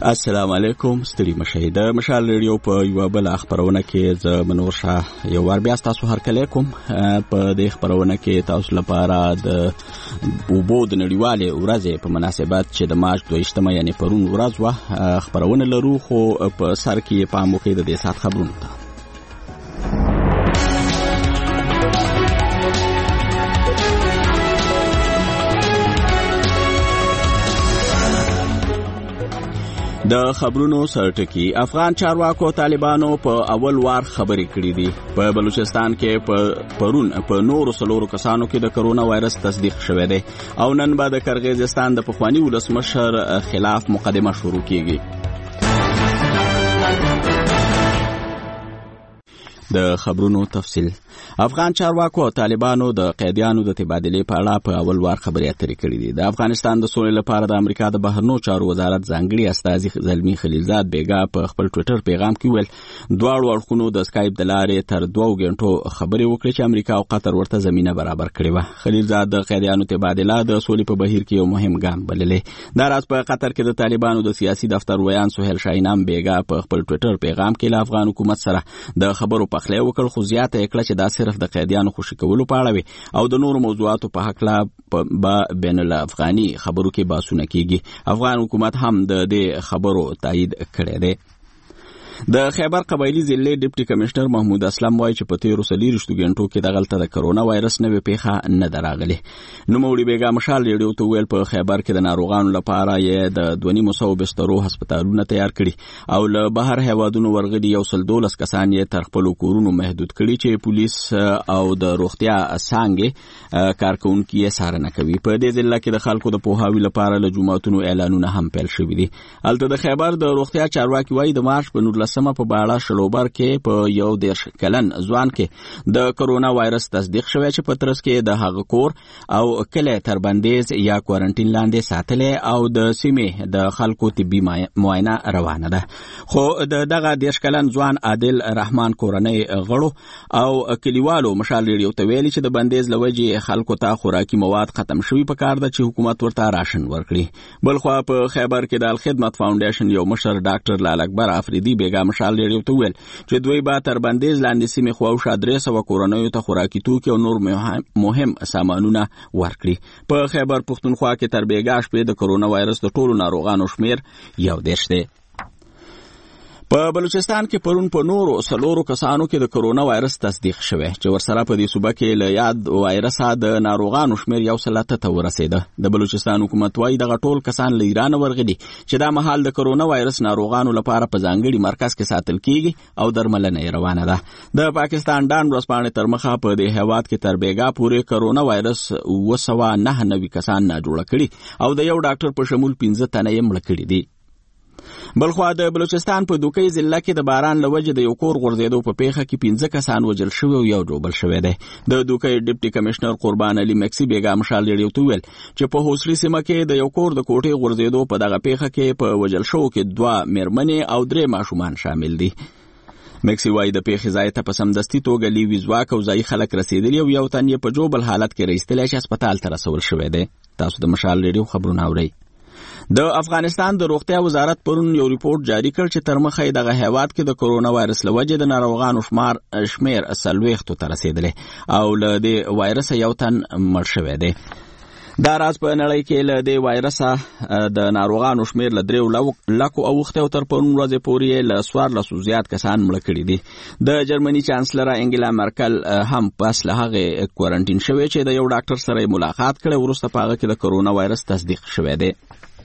السلام علیکم. ستړي مشئ. د مشال ریډیو په یو بل خبرونه کې ز منور شاه یو ور بیا تاسو هر کله کوم په دې خبرونه کې تاسو لپاره د اوبو د نړیوالې ورځې په مناسبت چې د مارچ 22 یعنی پرون ورځ و خبرونه لرو، خو په سر کې پام وکړئ د دې سات خبرونه ته. د خبرونو سرټکی افغان چارواکو طالبانو په اول وار خبرې کړې دي. په بلوچستان کې پرون په نورو څلورو کسانو کې د کرونا وایرس تصدیق شوی دی او نن به د قرغیزستان د پخوانی ولسمشر خلاف مقدمه شروع کیږي. د خبرونو تفصیل. افغان چارواکو او طالبانو د قیدیانو د تبادلې په اړه په اول وار خبرې اترې کړې دي. د افغانستان د سولې لپاره د امریکا د بهرنیو چارو وزارت ځانګړي استازي زلمی خلیلزاد بیګا په خپل ټوئیټر پیغام کې ویل دواړو اړخونو د اسکایپ د لارې تر 2 غنټو خبرې وکړې چې امریکا او قطر ورته زمينه برابر کړې و. خلیلزاد د قیدیانو تبادله د سولې په بهیر کې یو مهم ګام بللې. دا راز په قطر کې د طالبانو د سیاسي دفتر ویان سهیل شاهینام بیګا په خپل ټوئیټر پیغام کې له افغان حکومت سره د خبرو پخلی وکړ، خو زیاته یې کړه چې دا صرف د قیدیانو خوشي کولو په اړه وي او د نورو موضوعاتو په حق لا به بین الافغاني خبرو کې باسونه کیږي. افغان حکومت هم د دې خبرو تایید کړی دی. د خیبر قبایلی ضلع ډیپټي کمشنر محمود اسلم وایي چې په تیرو 40 غنټو کې دغلته د کرونا وایرس نوې پیښه نه دراغلي. نوموړي بیګا مشال ریډیو ته ویل په خیبر کې د ناروغانو لپاره یې د 200 بسترو هسپتالونه تیار کړي او له بهر هیوادونو ورغلي 112 کسان یې تر خپل کورونو محدود کړي چې پولیس او د روغتیا څنګه کارکونکو یې څارنه کوي. په دې ضلع کې د خلکو د پوهاوي لپاره له جمعتونو اعلانونه هم پیل شوي دي. البته د خیبر د روغتیا چارواکي وایي د مارچ په 19 په بالا شلوبر کې په یو 10 کلن ځوان کې د کرونا وایرس تصدیق شوی چې په ترڅ کې د هغه کور او کله تر بندیز یا کوارنټین لاندې ساتلې او د سیمې د خلکو طبي معاینه روانه ده. خو دغه 10 کلن ځوان عادل رحمان کورنۍ غړو او کلیوالو مشال ریډیو ته ویلي چې د بندیز لوجې خلکو ته خوراکي مواد ختم شوی په کار ده چې حکومت ورته راشن ورکړي. بلخو په خیبر کې د الخدمت فاونډیشن یو مشر ډاکټر لال اکبر افریدي بیګا مشال ریډیو ته ویل چې دوی به تر بندیز لاندې سیمې خواوشا 300 کورنیو ته خوراکي توکي او نور مهم سامانونه ورکړي. په خیبر پښتونخوا کې تر بیګا شپې د کرونا وایرس د ټولو ناروغانو شمیر 11 دی. په بلوچستان کې پرون په نورو څلورو کسانو کې د کرونا وایرس تصدیق شوی چې ورسره په دې صوبه کې له یاد وایرس د ناروغانو شمیر 100 ته ورسېده. د بلوچستان حکومت وايي دغه ټول کسان له ایران ورغلي چې دا مهال د کرونا وایرس ناروغانو لپاره په ځانګړي مرکز کې ساتل کیږي او درملنه یې روانه ده. د پاکستان ډان ورځپاڼې تر مخه په دې هیواد کې تر بیګا پورې کرونا وایرس 299 کسان نه جوړ کړي او د یو ډاکټر په شمول 15 تنه یې مړ کړي دي. بلخو د بلوچستان په دوکۍ ضلع کې د باران لوجې د یو کور غورځېدو په پیښه کې 15 کسان وژل شوي او یو ډوبل شوی دی. د دوکۍ ډیپټي کمشنر قربان علي مکسي بیګا مشال ریډیو ته ویل چې په هوسري سیمه کې د یو کور د کوټې غورځېدو په دغه پیښه کې په وژل شوو کې 2 مېرمنې او 3 ماشومان شامل دي. مکسي وايي د پیښې ځای ته په سمدستي توګه لیوي ځواک او ځایي خلک رسېدلي او یو تن یې په جوبل حالت کې رایستلی چې هسپتال ته رسول شوی دی. تاسو د مشال ریډیو خبرونه اورئ. د افغانستان د روغتیا وزارت پرون یو ریپورت جاری کړ چې تر مخه دغه هیواد کې د کرونا وایرس لوجې د ناروغانو شمیر 40 ته رسیدلی او له دې وایرس یو تن مړ شوی دی. دا راز په نړۍ کې له دې وایرس د ناروغانو شمیر له 3 لکو اوخته او تر پرون ورځې پورې له 14 زیات کسان مړه کړي دي. د جرمني چانسلر انګلا مرکل هم پس له هغه کوارنټین شوی چې د یو ډاکټر سره ملاقات کړي وروسته په هغه کې د کرونا وایرس تصدیق شوی دی.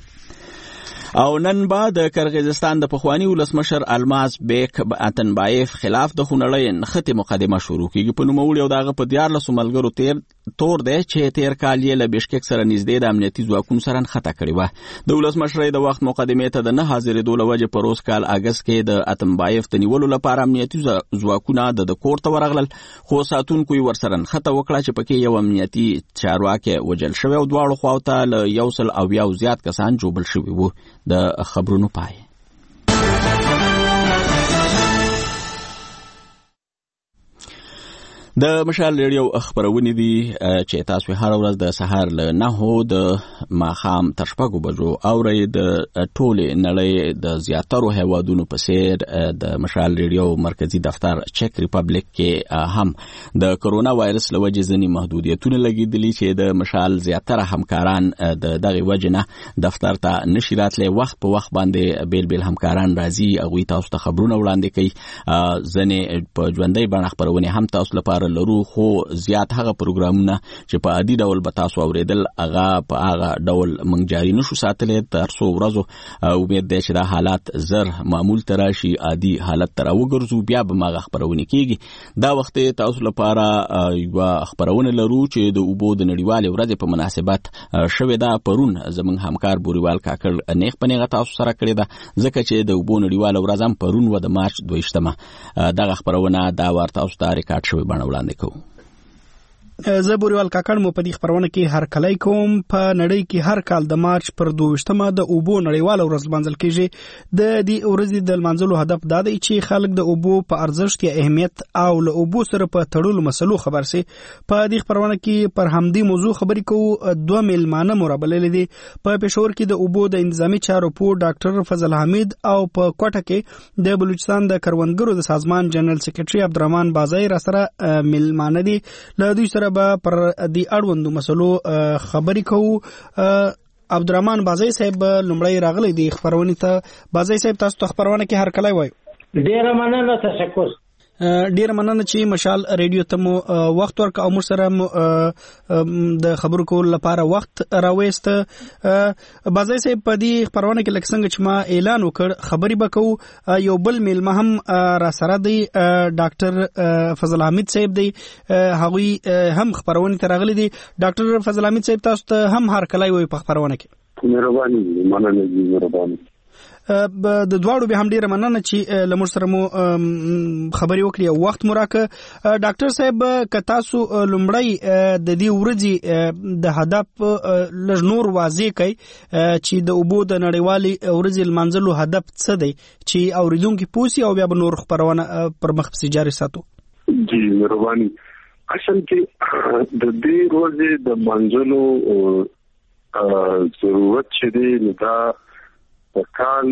او نن به د قرغیزستان د پخوانی ولسمشر الماز بیک اتنبایف خلاف د خونړۍ نښتې مقدمه شروع کیږي. په نوموړي او دغه په 14 ملګرو تور دی چې تیر کال یې له بشکک سره نږدې د امنیتي ځواکونو سره نښته کړې وه. د ولسمشرۍ د وخت مقدمې ته د نه حاضرېدو له وجې په روز کال اګست کې د اتنبایف د نیولو لپاره امنیتي ځواکونه د کور ته ورغلل، خو ساتونکو یې ورسره نښته وکړه چې پکې یو امنیتي چارواکی وژل شوی او دواړو خواو ته له 100 زیات کسان جوبل شوي وو. د خبرونو پای. د مشال ریډیو خبرونه دي چې تاسو هر ورځ د سهار له 9 د ماښام تر 6 بجو اورئ د ټوله نړۍ د زیاترو هیوادونو په څیر د مشال ریډیو مرکزی دفتر چک ریپبلیک کې هم د کرونا وایرس له وجې ځینې محدودیتونه لګیدلي چې د مشال زیاتره همکاران د دغه وجې نه دفتر ته نشي راتلی. وخت په وخت باندې بیل بیل همکاران راځي، هغوی تاسو ته خبرونه وړاندې کوي. ځینې په ژوندۍ بڼه خبرونه هم تاسو لپاره لرو، خو زیات هغه پروګرامونه چې په عادي ډول به تاسو اوریدل هغه په هغه ډول موږ جاري نشو ساتلی تر څو ورځو. امید دی چې دا حالات زر معمول ته راشي، عادي حالت ته راوګرځو، بیا به هغه خبرونه کیږي. دا وخت تاسو لپاره یوه خبرونه لرو چې د اوبو د نړیوالې ورځې په مناسبت شوې ده. پرون زموږ همکار بوریوال کاکړ نیغ په نیغه تاسو سره کړې ده، ځکه چې د اوبو نړیواله ورځ هم پرون و د مارچ 22. دغه خبرونه دا ور تاسو ته ریکارډ شوی بڼه وړاندې کوو. زه بوریوال کاکړ مو په دې خبرونه کې هر کلی کوم. په نړۍ کې هر کال د مارچ پر 22 د اوبو نړیواله ورځ لمانځل کیږي. د دې ورځې د لمانځلو هدف دا دی چې خلک د اوبو په ارزښت یا اهمیت او له اوبو سره په تړلو مسلو خبر سي. په دې خبرونه کې پر همدې موضوع خبرې کوو. دوه میلمانه مرابلل دي. په پېښور کې د اوبو د انتظامی چارو په ډاکټر فضل حمید او په کوټه کې د بلوچستان د کروندګرو د سازمان جنرال سیکریټري عبدالرحمن بازای را سره میلمانه دي. له دوی سره پر دی اړوندو مسلو خبرې کوو. عبدالرحمن بازای صاحب لومړی راغلی دی خبرونه ته. بازای صاحب تاسو ته خبرونه کې هر کله وایو. ډیره مننه، تشکر. ډیره مننه چې مشال ریډیو ته مو وخت ورک او موږ سره د خبرو کولو لپاره وخت راوېست. بازای صاحب په دې خبرونه کې لکه څنګه چې ما اعلان وکړ خبرې وکړو. یو بل میلمه هم را سره دی، ډاکټر فضل حمید صاحب دی، هغوی هم خبرونه ته راغلي دي. ډاکټر فضل حمید صاحب تاسو ته هم هر کله وایي په خبرونه کې. مهرباني، مننه، مهرباني. د دواړو به هم ډیره مننه چې لمر سره مو خبرې وکړي او وخت مو راکړ. ډاکټر صاحب که تاسو لومړی د دې ورځې د هدف لږ نور واضح کړئ چې د اوبو د نړیوالې ورځې لمانځلو هدف څه دی چې اوریدونکي پوسی او بیا به نور خبرونه پر مخ پسې جاري ساتو. جی مهرباني. اصل کې د دې ورځې د منځلو ضرورت چې دی دا کال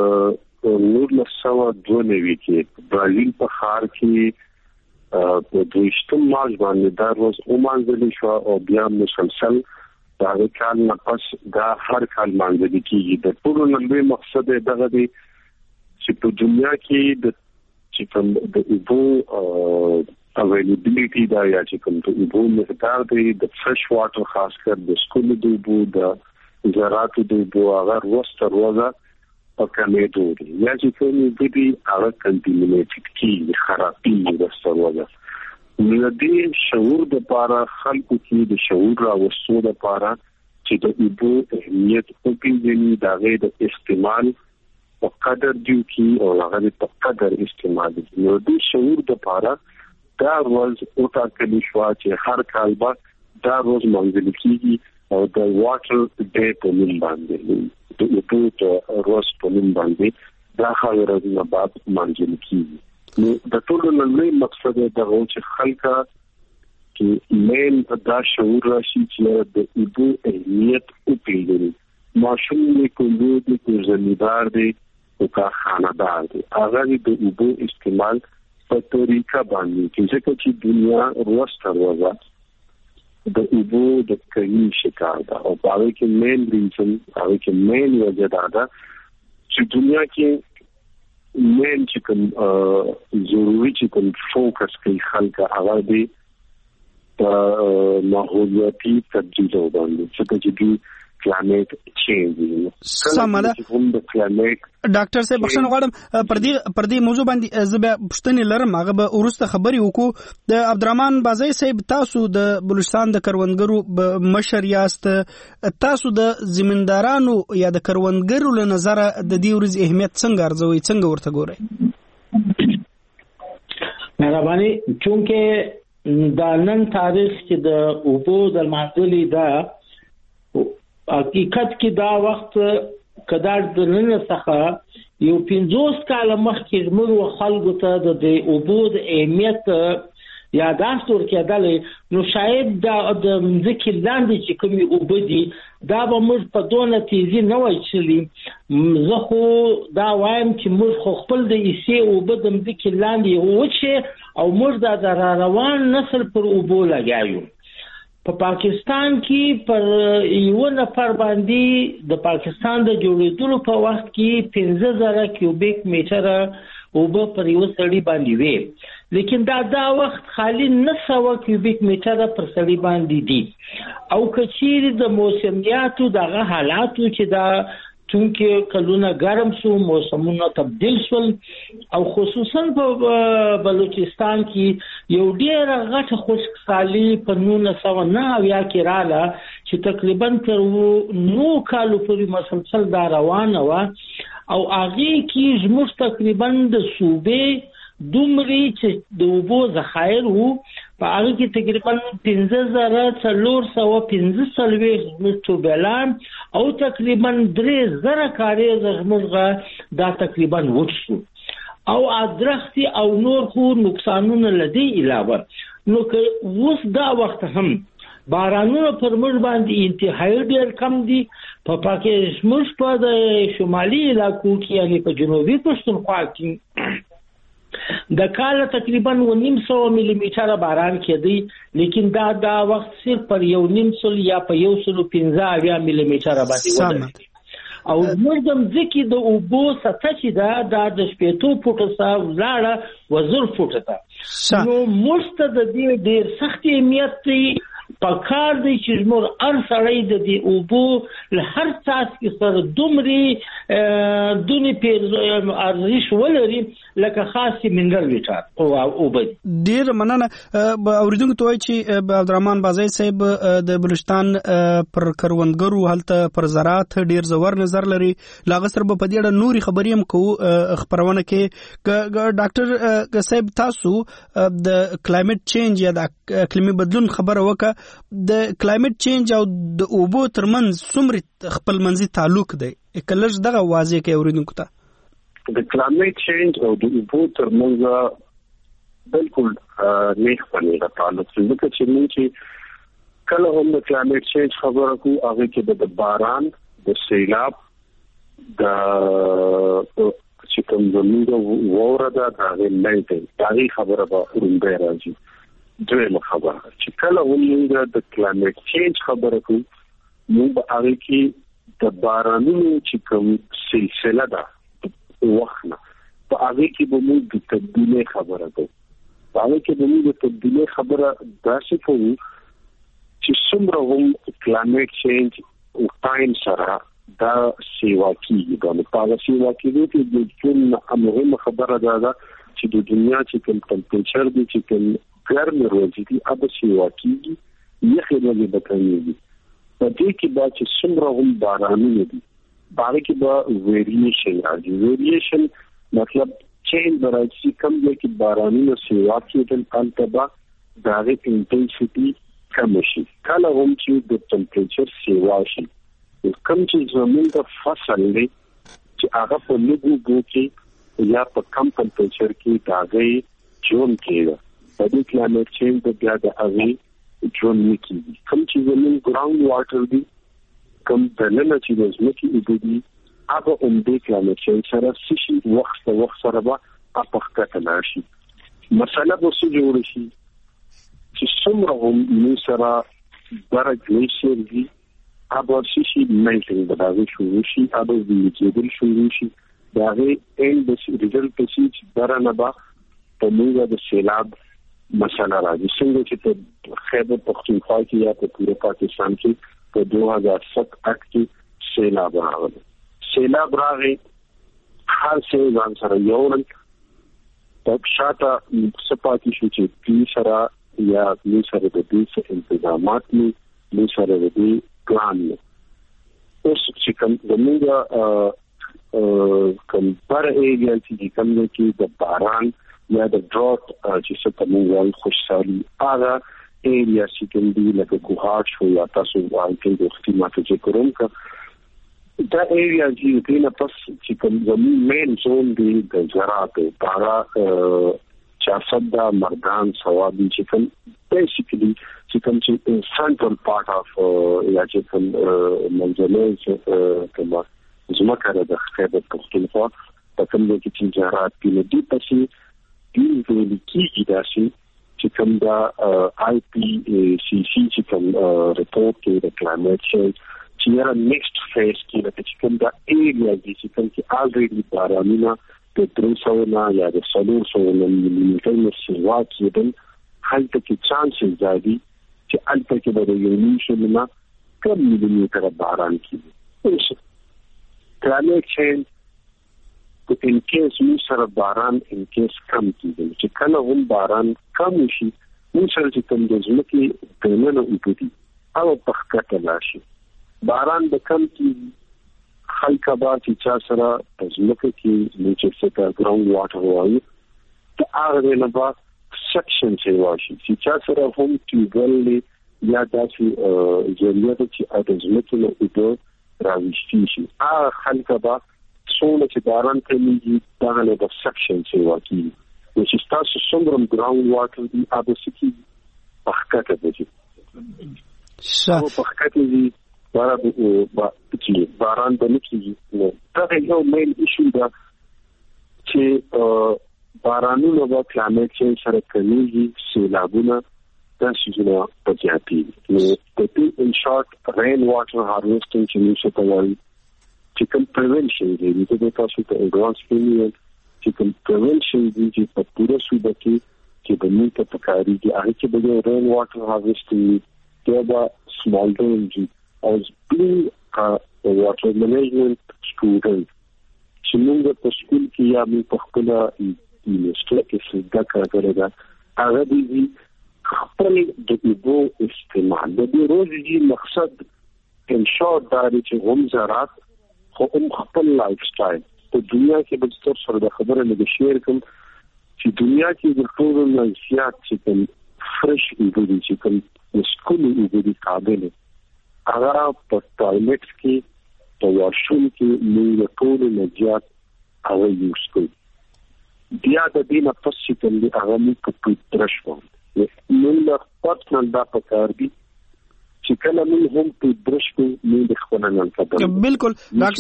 1992 کې برازیل په ښار کې په 22 مارچ باندې دا ورځ ومانځل شو او بیا مسلسل دا کال نه پس دا هر کال مانځل کېږي. د ټولو نړۍ مقصد دغه دی چې په دنیا کې د اوبو اویلیبیلیټي دا یا چې کوم د اوبو مقدار دی د فرش واټر خاص کر د سکول د اوبو د زراعت د اوبو هغه وروسته روزه په کمیدو دي یا چې کومې دي هغه کنټینیوټ کیږي خرابي وروسته روزه. نو دې شعور د لپاره خلکو کې د شعور راوستو د لپاره چې د اوبو اهمیت او پیژني د هغې د استعمال په قدر دیو کې او هغه په قدر استعمال دي. نو دې شعور د لپاره دا ورځ وټاکل شوه چې هر کال به دا ورځ لمانځل کېږي او د واټر ډے په نوم باندې د اوبو د ورځ په نوم باندې دا هغه ورځ نه بعد لمانځل کېږي. نو د ټولو نړۍ مقصد دا و چې خلک کې مین دا شعور راشي چې د اوبو اهمیت وپېژني. ماشوم یې کولو د زمیندار دی او کارخانه‌دار دی، هغه د اوبو استعمال په طریقه باندې چې ځکه چې دنیا وروسته روزه د اوبو د کمی شکار ده او هغه کې مین ریزن هغه کې مین وجه ده چې دنیا کې مین چې کوم ضروري چې کوم فوکس کوي خلک هغه دی په ماحولیاتي تبدیل باندې چې د کلایمټ چینج سماله. ډاکټر صاحب بخښنه غواړم پر دې موضوع باندې زه به پوښتنې لرم، هغه به وروسته خبرې وکړو. د عبدالرحمن بازای صاحب تاسو د بلوچستان د کروندګرو مشر یاست، تاسو د زمیندارانو یا د کروندګرو له نظره د دې ورځې اهمیت څنګه ارزوئ، څنګه ورته ګورئ؟ مهرباني. چونکه دا نن تاریخ چې د اوبو د لمانځلو دا حقیقت کې دا وخت کدار د نن څخه یو 50 کال مخکې موږ خلکو ته د اوبو د اهمیت یاداشت ورکېدل نو شاید د ځکه لاندې چې کومي وبدي دا به موږ په دونه تیزی نه وای چلی زه خو دا وایم چې موږ خو خپل د ایسې وبدم ځکه لاندې وچه او موږ د روان نسل پر وبو لګایو په پاکستان کې پر یو نفر باندې د پاکستان د جوړېدلو په وخت کې 15000 کیوبیک میټر اوبه پر یو سړی باندې وي لیکن دا وخت خالی 900 کیوبیک میټر پر سړی باندې دي او کچیر د موسمیاتو دغه حالاتو چې دا چونکه کلونه ګرم شو موسمونه تبدیل شول او خصوصا په بلوچستان کې یو ډیر غټ خشکسالي په 1990 کې رااله چې تقریبا تر 9 کالو پورې مسلسل دا روانه و او هغه کې زموږ تقریبا د صوبې دومره چې د اوبو ذخایر وو په هغه کې تقریبا 15415 مټوبلان او تقریبا 3000 کاري زغمغه دا تقریبا وڅو او ادرختي او نور خو نقصانونه لدی علاوه نو که اوس دا وخت هم بارانونه پر موږ باندې انتهایی ډیر کم دي په پاکستان موږ په د شمالي علاقو کې یعنی په جنوبي پښتونخوا کې د کال تقریبا 900 ملي میټر باران کېدی لیکن دا وخت صرف پر 1.5 یا په 115 ملي میټر باندې او موږ د ځکه د اوبو سطح چې دا د شپېتو فوټه سره ولاړه وزر فوټه ده نو موږ د دې ډیر سخت اهمیت دی په کار دی چې موږ هر سړی د دې اوبو له هر څاڅ کې سره دومره دونی پیر ارزش ولري لکه خاص منرال ویټر او اوبه ډیر مننه اوریدونکو ته چې عبدالرحمن بازي صاحب د بلوچستان پر کروندګرو هلته پر زراعت ډیر زور نظر لري لاغه سره په دې اړه نوري خبرې هم کو خبرونه کې ډاکټر صاحب تاسو د کلایمټ چینج یا د اقلیمي بدلون خبره وکړه د کلایمټ چینج او د اوبو ترمنځ څومره خپل منځي تعلق دی کلهش دغه واضح کې اوریدونکو ته د کلایمټ چینج او د اوبو ترمنځ بالکل نه خپلې تعلق څنګه چې موږ کله هم د کلایمټ چینج خبره کوو هغه کې د باران د سیلاب د چې کوم زموږ ووره ده دا نه دی دا خبره به ورنده راځي دویمه خبره چې کله موږ د کلایمټ چینج خبره کوو موږ به هغه کې د بارانونو چې کوم سلسله ده وخت په هغه کې به موږ د تبدیلی خبره کوو په هغه کې به موږ د تبدیلی خبره داسې کوو چې څومره هم کلایمټ چینج او ټایم سره دا سیوا کیږي دا په هغه سیوا کېږي چې د ټول مهمه خبره ده چې د دنیا چې کوم ټمپریچر دی چې کوم ګرم ورځي دي ابه سیوا کیږي یخې ورځې به کمیږي په دې کې به چې څومره هم بارانونه دي باندې کې به ویریشن راځي ویریشن مطلب چینج راځي کوم ځای کې بارانونه سیوا کېدل البته دا د انټنسټي کم شي کله هم چې د ټمپریچر سیوا شي کوم چې زموږ د فصل دی چې هغه په لږو کې یا په کم ټمپریچر کې داغي جون کېږي په دې کلایمټ چینج د بیا د هغه جون نکېږي کوم چې زموږ ګراوند واټر دی کوم د نن چې د ځمکې اوبه دي هغه هم د کلایمټ چینج سره شي وخت سره به اپخته لاړ شي مسله به څه جوړ شي چې څومره هم نو سره درجه گلیشیر دي هغه شي مینټینګ د هغه شروع شي هغه د کېدل شروع شي دا هغه اند د ریزلټ چې درنه به په موږ د سیلاب مسله راځي څنګه چې په خیبر پختونخوا کې یا په پوره پاکستان کې په 2007 کې سیلاب راغی هر څه ځان سره یوړل په شاته سپاتی شو چې پی سره یا پی سره د دې انتظامات نه سره د دې پلان اوس چې کوم زموږ کوم پر ایریا چې کوم کې د باران یا د ډراټ چې څه په موږ خوشحالي هغه ایریا چې کوم دی لکه کوهاټ شو یا تاسو وایي چې د اختیارات چې کوم کا دا ایریا چې نه پس چې کوم زموږ مین زون دی د زراعت پارا 400 دا مردان ثوابي چې کوم بیسیکلی چې کوم چې سنټرل پارت اف یا چې کوم منځنۍ کومه زمکه د خیبر پختونخوا په کوم کې چې جهات کې دي پسې دین ویل کېږي داسې چې کوم دا آی پی سی سی چې کوم رپورټ کې د کلایمټ چینج چې یاره نیکسټ فیز کې چې کوم دا ایریا چې کوم کې الریډي بارانونه د 300 یا د 400 ملي مرسوا کېدل هلته کې چانسز زیاتې چې هلته کې به یو نیشنه کم ملي باران کېږي. کلایمټ چینج ان کیس موږ سره باران ان کیس کم کېږي چې کله هم باران کم شي موږ سره چې کوم د ځمکې دننه وګړي او په ښکته لاشي باران به کم کېږي خلک به چې چا سره په ځمکه کې نیچه څخه ګراوند واټر وایي ته هغه نه به سیکشن چې واشي چې چا سره هم ټیوبل یا داسې ضرورت چې د ځمکې له اوبه راویستي شي هغه خلک به څونه چې باران کمیږي دا نه به سیکشن چې واقعي چې تاسو څومره ګراوند واټر دی هغه سکی په ښکته دی په ښکته دی باران به نکېږي نو دا یو مین ایشو ده چې بارانونه به کلایمټ چینج سره کمیږي سیلابونه دا شیزونه به زیاتېږي نو د دې ان شارټ رین واټر هارویسټینګ چې موږ ته وایي چې کوم پریونشن دی د تاسو ته ایډوانس کېږي چې کوم پریونشن دی چې په پوره صوبه کې چې د موږ ته پکارېږي هغه کې به رین واټر هارویسټینګ دا به سمال ډیم as being a water management student چې موږ په سکول کې یا موږ په خپل یونیورسيټي کې څنګه کار کړی دا هغه دی خپل د اوبو استعمال د دې روزي مقصد ان شارټ دا دی چې هم زراعت خو هم خپل لایف سټایل په دنیا کې به ستاسو سره د خبره نه شیر کوم چې دنیا کې د ټولو نه زیات چې کوم فرش اوبه دي چې کوم سکول اوبه دي قابل هغه په ټایلټ کې په واشروم کې موږ ټول نه زیات هغه یوز کوو بیا د دې نه پس چې کوم هغه موږ په برش باندې موږ له پټنل دا په کار دي چې کله موږ هم په برش کې موږ د خپل نن خبره بالکل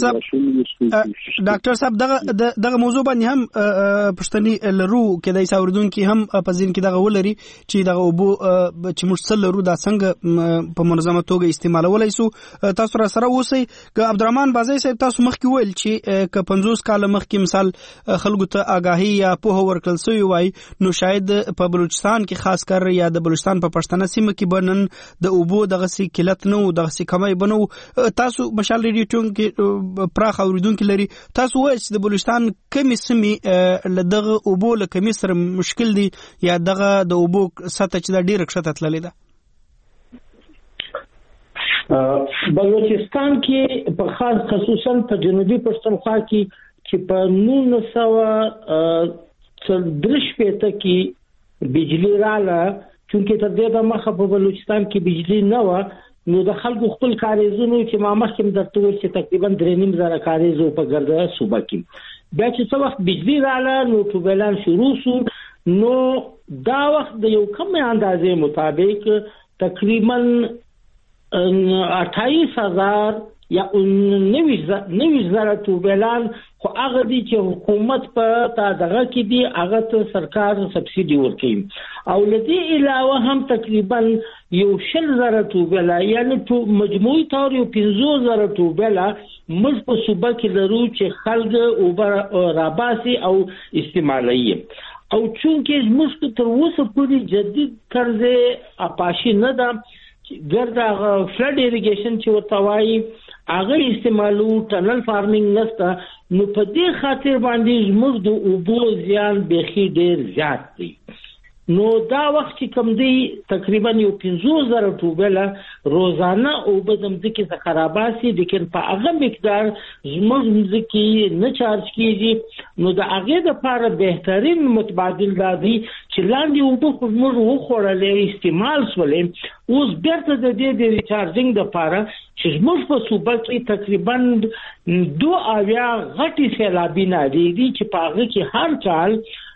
ډاکټر صاحب دغه موضوع باندې هم پښتني لرو کې د ایساوردون کې هم په ځین کې دغه ولري چې دغه وبو چې موږ لرو دا څنګه په منظمه توګه استعمالولای سو تاسو را سره اوسئ ک عبدالرحمن بازي صاحب تاسو مخکې ویل چې ک 50 کال مخکې مثال خلکو ته آگاهی یا په ورکل سوی وای نو شاید په بلوچستان کې خاص کر یا د بلوچستان په پښتنه سیمه کې بنن د وبو دغه کلت نو د کمای بنو تاسو مشال ریډیو ټون کې پراخ اوریدونکو لري تاسو وایي چې د بلوچستان کمی سیمه لدغه اوبو له کمی سره مشکل دي یا دغه د اوبو سطح چې د ډیره کښته تللی ده بلوچستان کې په خاص خصوصا په جنوبي پښتونخوا کې چې په 1930 کې بجلی رااله چونکه تر دې د مخه په بلوچستان کې بجلی نه و نو د خلکو خپل کاریزونو چې ما مخکې درته ویل چې تقریبا 3.5 کاریزو په ګرده صوبه کې بیا چې څو وخت بجلی رااله نو ټوبلان شروع شو نو دا وخت د یو کم اندازې مطابق تقریبا 28000 یا 90,000 ټوبلان خو هغه دي چې حکومت په دغه کې دي هغه ته سرکار سبسيډي ورکوي او لدی علاوه هم تقریبا 100,000 ټوبلا یعنی مجموعي تور 15,000 ټوبلا موږ په صوبه کې لرو چې خلک او راباسي او استعمالوي او چونکه موږ تر اوسه پورې جدید طرز اپاشي نه ده ګردا فلډ ایریګیشن چې ورته وایي هغه استعمالو ټنل فارمینګ نسته نو په دې خاطر باندې موږ د اوبو زیان بخي ډیر زیات دي نو دا وخت چې کوم دی تقریبا 15,000 ټوبله روزانه او بدم د کې خراباسي لیکن په هغه مقدار زموږ ځکه نه چارج کیږي نو د هغه د لپاره بهترین متبادل دی چې لاندې اوبه موږ وخوړلې استعمال سولې اوس بیرته د دې د ریچارجینګ د لپاره چې موږ په صوبه کې تقریبا 2 غټي سیلابونه دي چې په هغه کې هر کال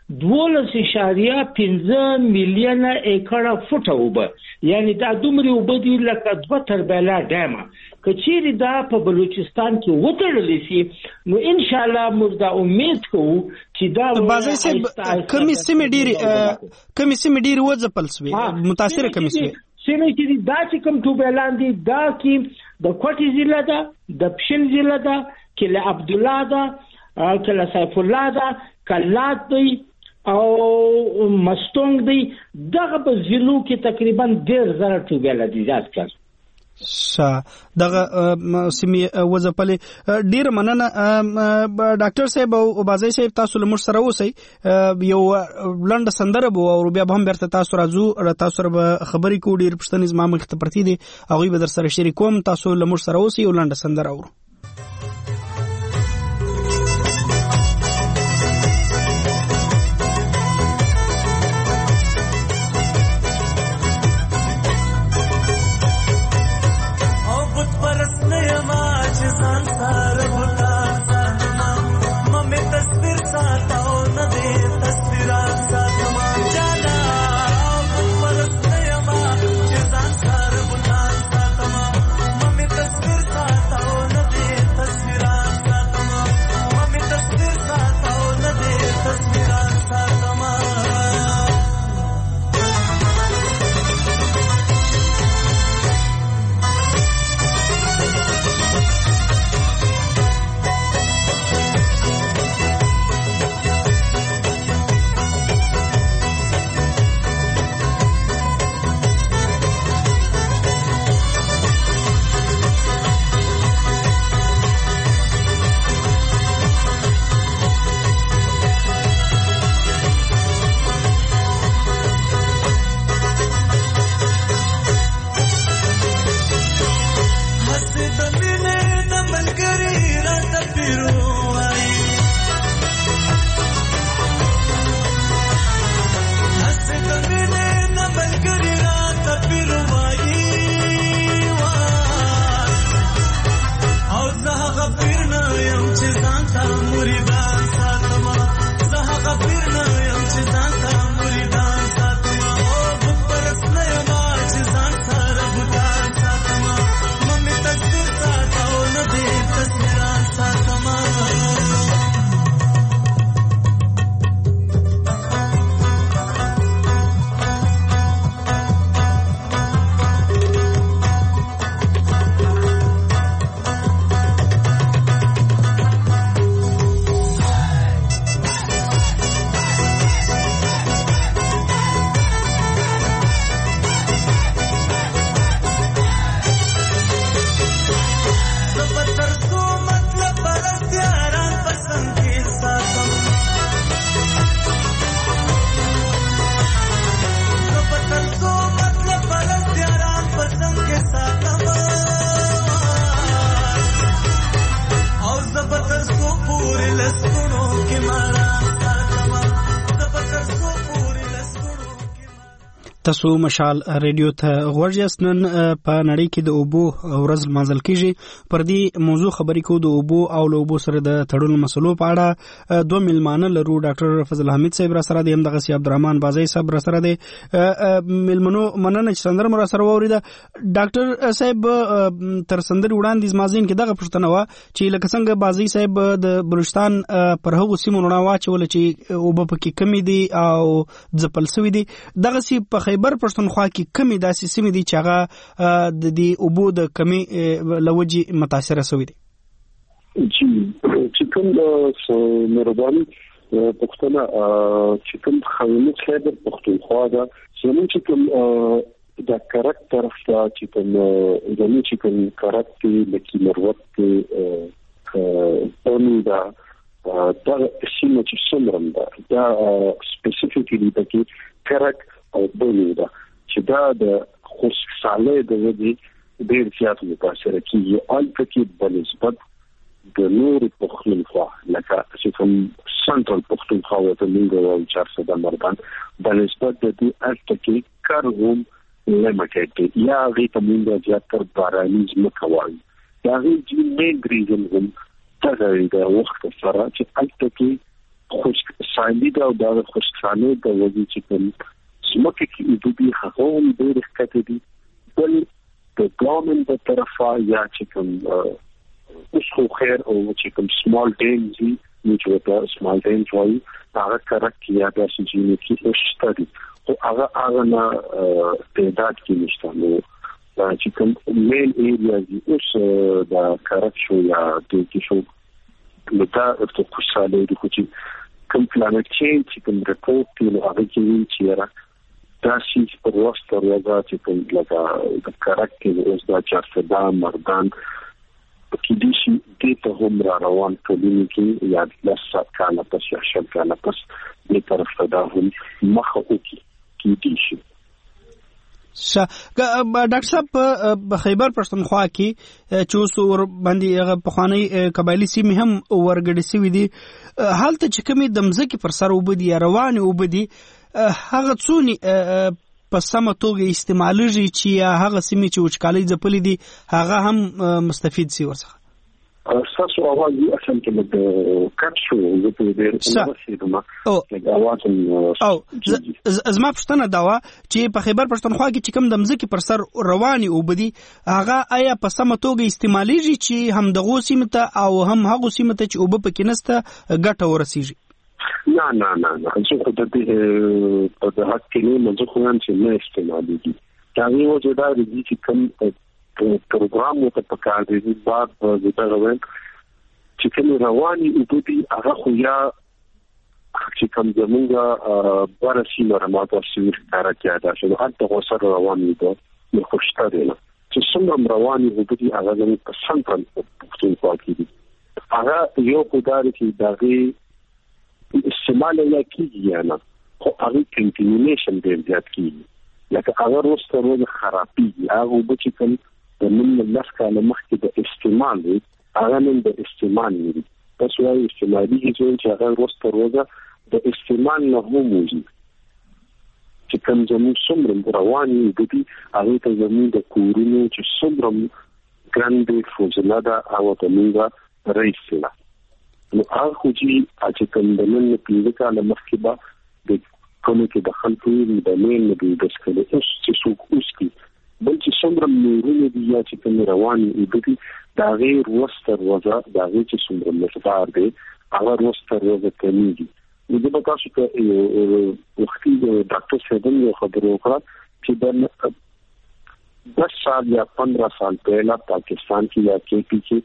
12.15 میلیون ایکړه فوټه وبه، یعنی دا دومره وبه دي لکه 2 تربیلا ډامه. کچېری دا په بلوچستان کې وتړل شي نو ان شاء الله موږ دا امید کوو چې دا بازي سه کمی سیمه ډیر وځپل سوي متاثر کمی سوي سیمه کې دا چې کوم ټوبلان دي دا کې د کوټي ضلع ده، د پښین ضلع ده، کله عبد الله ده، کله سیف الله ده، کلات دی او مستونګ دی. دغه په ضلعو کې تقریبا 1.5 ټوبل دي ځکه دغه سیمه وځپلې. ډیر مننه ډاکټر صاحب او بازي صاحب، تاسو له موږ سره اوسئ. یو لنډه سندره به او بیا هم برته تاسو راځو، تاسو سره خبرې کو. ډیر پښتنې زما مخ ته پرتی دي، هغه به در سره شریکوم. تاسو له موږ سره اوسئ او لنډه سندره اورو. تاسو مشال ریډیو ته غوړیاست. نن په نړۍ کې د اوبو ورځ لمانځل کیږي. پر دې موضوع خبرې کوو، د اوبو او له اوبو سره د تړلو مسلو په اړه. دوه میلمانه لرو، ډاکټر فضل حمید صاحب را سره دی، هم دغه سی عبدالرحمن بازي صاحب را سره دی. میلمنو مننه چې سندره مر سره وریده. ډاکټر صاحب تر سندري وړاندې مازین کې دغه پوښتنه و چې لکه څنګه بازي صاحب د بلوچستان پر هغو سیمو نه واچول چې اوبه پکې کمی دي او ځپل سوي دي، دغه سی په خیبر پښتونخوا کې کمی داسې سیمې دي چې هغه د دې اوبو د کمی لوجې متاثره سوي دي. چې کوم مهرباني پښتنه چې کوم خیمه خیبر پښتونخوا ده، چې کوم د کرک طرف ته چې کوم زموږ چې کوم کرک کې لکه مروت کې پونی دا سیمه چې څومره ده دا سپیسیفیکلی پکې کرک او بونی دا چې دا د خشک ساله د ودی ډیر زیات متاثره کیږي. البته کې بنسبت د نور پښتونخوا لکه چې کوم سنټرل پښتونخوا ته موږ او 400 مردان بنسبت د دې البته کې کارهم لمیټډ یا غي ته موږ زیاتره بارانیز مکوای. دا غي مین ریزن هم تغیر د وخت سره چې البته کې خشک خوشحالي دا او د خوشحالي د وجې چې کوم سمکه کې دوی هغه هم ډېر ښکته دي بل د ګورنمنت د طرفه یا چې کوم اوس خو خیر او چې کوم سمال ډیمز دي چې وته سمال ډیمز وایي هغه کارکټ یا د سجینې کې اوسته دي او هغه نه تعداد کې نشته نو چې کوم مین ایریا دي اوس د کارکټ شو یا د کې شو لکه د خوشحالي د کوچي کوم کلایمټ چینج چې کوم رپورټ دی هغه کې چې را دا شي په واسطه راځي چې کوم لکه د کارکټ اوس د چارسدا مردان کې دي شي د ته هم روان کړي کې یا د لاسه کاله پس یا شل کاله پس د طرف ته هم مخه وکي کې دي شي ډاکټر صاحب په خیبر پښتونخوا کې چې اوس ور باندې هغه پخوانی قبایلی سیمې هم ورګډې سوي دي حالت چې کومې د مځکې پر سر وبدي رواني وبدي هغه څونی په سمه توګه استعمالېږي چې هغه سیمې چې وچکالۍ ځپلې دي هغه هم مستفید سي ورڅخه ساسو اواز دی اصل کې د کټ شو زه په دې رسیدم چې اواز او زما پښتنه دا و چې په خیبر پښتونخوا کې چې کوم د مځکې پر سر رواني وبدي هغه آیا په سمه توګه استعمالېږي چې هم دغه سیمه ته او هم هغه سیمه ته چې وب پکې نسته ګټه ورسیږي نه چې په دې په حق کې نه مزه خو هم چې نه استعمالېږي دا یو ځای دی چې کوم پروګرام ته پکار دی بعد د غوښتل چې کوم رواني او دوی هغه خو یا چې کوم زمونږه برسي مرماتو سیر کارکیا دا چې حتی غوسر رواني ده نو خوشته دی چې څنګه رواني او دوی هغه زموږ په سنترال پښتونخوا کې دي هغه یو قدرت چې دغه استعمال یا کیږي نه خو هغه کنټینیویشن دی زیات کیږي لکه هغه روز خرابي هغه به چې کوم د نن لاس کاله مخکې د استعمال وي هغه نن د استعمال وي تاسو وايي استعمالي چې هغه روز د استعمال نه هم موجود چې کوم زموږ څومره رواني دي هغه ته زموږ د کورونو چې څومره ګرانډ فوزلا دا او ته موږ رئیسلا نو هغه چې کوم د نن په کاله مخکې به د کومه کې د خلکو د مين نه د سکله چې څوک اوسکي بل چې څومره نورونه دي یا چې کوم رواني دي دا غیر وستر وځه دا غیر چې څومره مقدار دی هغه وستر وځه کمیږي نو د تاسو ته وختي د ډاکټر سیدن یو خبرو وکړه چې د 10 سال یا 15 سال پہلا پاکستان کې یا کې کې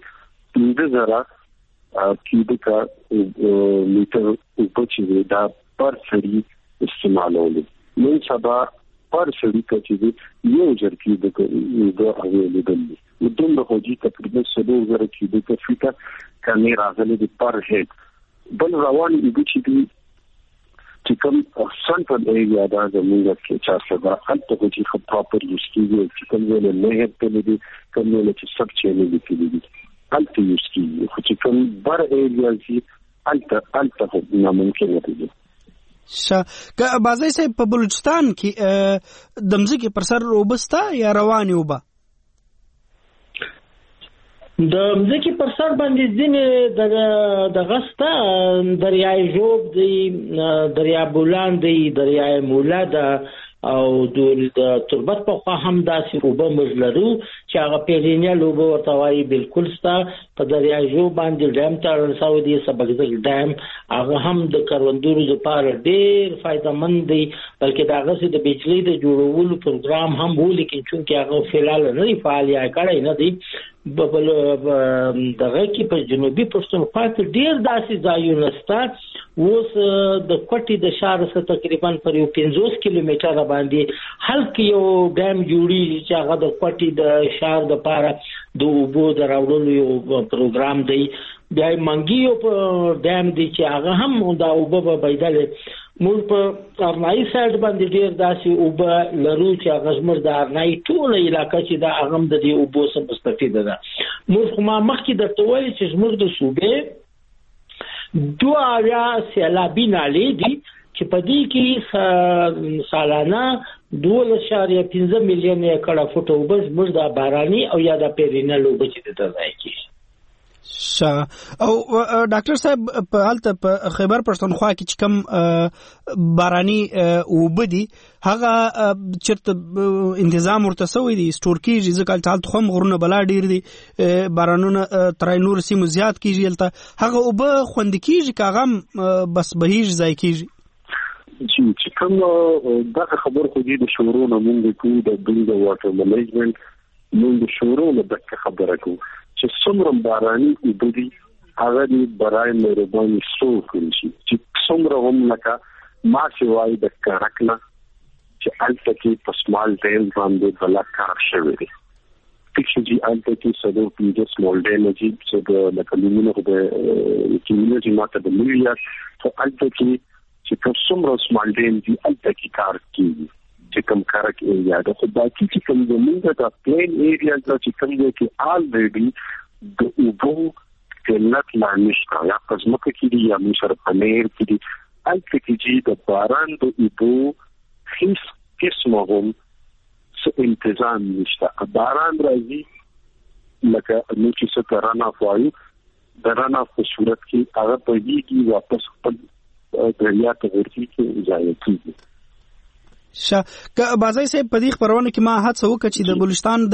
3000 کیوبیک میټر اوپر چې دا پر سړي استعمالول نن سبا پر سړي کې یو ځل کې د هغه لیدل دي دومره هوجي تقریبا 700 کیوبیک فیټه کمې راغلي د پر هډ بل رواني دي چې کوم سنټرل ایریا دا زموږ کې چې سبا خلک ته چې پراپر یوز کیږي چې کوم نه هټ دي کوم نه چې سب چې نه دي الته یوز کیږي خو چې کوم بر ایریا چې الته ناممکن دي که بازای صاحب په بلوچستان کې د مځکې پر سر وبستا یا رواني وبا د مځکې پر سر باندې ځینې د غستا دریای جوب دی دریای بولان دی دریای مولا ده او د تربت په خوا هم داسې وبه مزلرو چې هغه پیرینیل وبه ورته وایي بالکل ستا په دریای جوب باندې ډیم تړل شوی دی سبکزل ډیم هغه هم د کروندګرو لپاره ډېر فایدهمند دی بلکې دا غسه د بجلی د جوړولو پروګرام هم وو لیکن چې هغه فعال نه دی فعالیت کړی نه دی ببل دغه کې په جنوبي پښتونخوا کې ډېر داسې ځایونه شته اوس د کوټي د شهر څخه تقریبا پر 50 کیلومتره باندې هلک یو ډیم جوړیږي چې هغه د کوټي د شهر د پاره د اوبو د راوړلو یو پروګرام دی بیا منګیو په ډیم دی چې هغه هم د اوبو په بدل موږ په ارنای سایډ باندې ډیر داسې اوبه لرو چې هغه زموږ د ارنای ټول علاقې چې د هغه د دې اوبو څخه مستفیده ده موږ ما مخکې درته وایي چې زموږ د صوبې دوه یا سیلابي نالې دي چې په دې کې سالانه 2.15 میلیون ایکړه فوټ اوبه زموږ د باراني او یا د پیرینل اوبه چې ته ځای کې او ډاکټر صاحب په حالت په خیبر پښتونخوا کې چې کوم باراني وبدي هغه چرته تنظیم ورته سوی دي سٹور کیږي ځکه حالت خو غرونه بلا ډیر دي بارانونه ترای نور سیمو زیات کیږي الته هغه وب خوند کیږي کاغه بس بهیج ځای کیږي چې کوم دا خبر خو دې د شورونو مونږ کو د بلډ واټر مینجمنت مونږ شورونو د خبره کو چې څومره باراني وبدي هغه دې برای مهرباني سو کوي چې څومره هم لکه ما سوای د کارکنا چې الته کې په سمال ډیم باندې بلا کار شوی دی چې الته کې سدو پیډ سمال ډیم چې د لکلمینو د کیمینو ماته د مليار ته الته چې څومره سمال ډیم دی الته کې کار کوي چې کوم کارک ایریا د خو باقي چې کوم زمونږ د پلین ایریا چې کوم دی کې آلریډي د اوبو قلت لا نشته یا پزمکه کې دی یا مشر پنیر کې دی الته کې د باران د اوبو هیڅ قسمه هم تنظیم نشته باران راځي لکه نو چې څه ترانا فوایو د رانا په صورت کې هغه په دې کې واپس خپل دریات ورته کې ځای کیږي که بازای صاحب په دې خبرونه کې ما هڅه وکړه چې د بلوچستان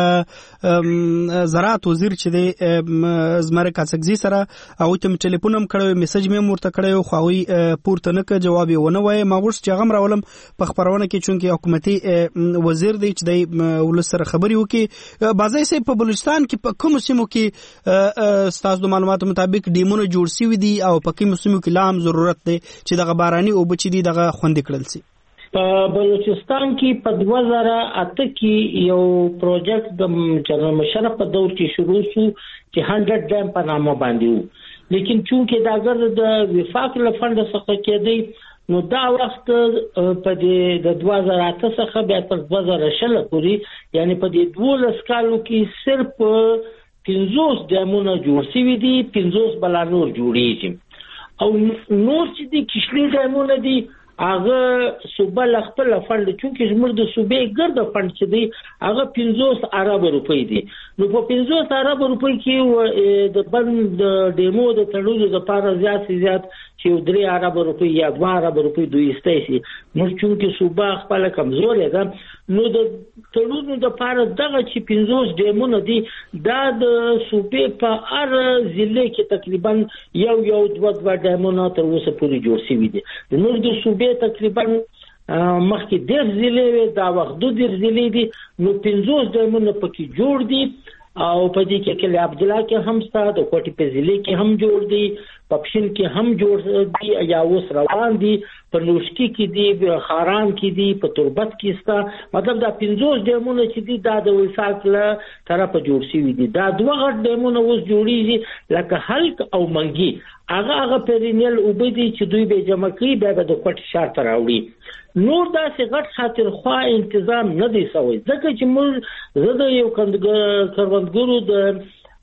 د زراعت وزیر چې د زمره کاڅګزي سره او ته ټلیفون هم کړو میسج مې ورته کړو خو وی پورته نه ک جواب یې ونه وای ما ورس چې غم راولم په خبرونه کې چونکی حکومتي وزیر دی چې د ولس سره خبري وکي بازای صاحب په بلوچستان کې په کوم سیمو کې ستاسو د معلوماتو مطابق ډیمونه جوړ شوي دي او په کوم سیمو کې لام ضرورت دی چې د باراني او بچی دي دغه خوندې کړل شي په بلوچستان کې په 2008 کې یو پروژیکټ د جنرال مشرف په دور کې شروع شو چې 100 ډیم په نامه باندې وو لیکن چونکه دا غره د وفاق له فند څخه کېدی نو دا وخت په د 2008 څخه بیا تر 2016 پورې یعنی په دې 12 کالو کې صرف 15 ډیمونه جوړ شوي دي 15 بل نور جوړیږي او نور چې دي کښلي ډیمونه دي هغه صوبه خپل فند چونکه زموږ د صوبې ګرد فند چې دی هغه 50 ارب روپۍ دي نو په 50 ارب روپۍ کې د بند ډیمو د تړلو د پاره زیات چې 3 ارب روپۍ یا 2 ارب روپۍ دوی استایي نو چونکه صوبه خپل کمزورې ده نو د تړلو د پاره دغه چې 50 ډیمونه دي دا د صوبې په ار ضلع کې تقریبا یو 2 ډیمونه تر اوسه پورې جوړ شوي دي نو د صوبې تقریبا مخکې 10 ضلع دا وخت 2 ضلع دي نو 15 ډیمونه پکې جوړ دي او په دې کې کله عبد الله کې هم ستاسو د کوټي په ضلع کې هم جوړ دي پښین کې هم جوړ دي یا اوس روان دي په نوشکی کې دي خاران کې دي په تربت کې ستا مطلب دا 15 ډیمونه چې دي دا د وساک له طرفه جوړ شوي دي دا دوه غټ ډیمونه اوس جوړیږي لکه حلق او منګي هغه پرینیل وبدي چې دوی به جمع کوي به د کوټ شارت راوړي نور دا څه غټ خاطر خو تنظیم نه دی سوی ځکه چې موږ زده یو کروندګرو د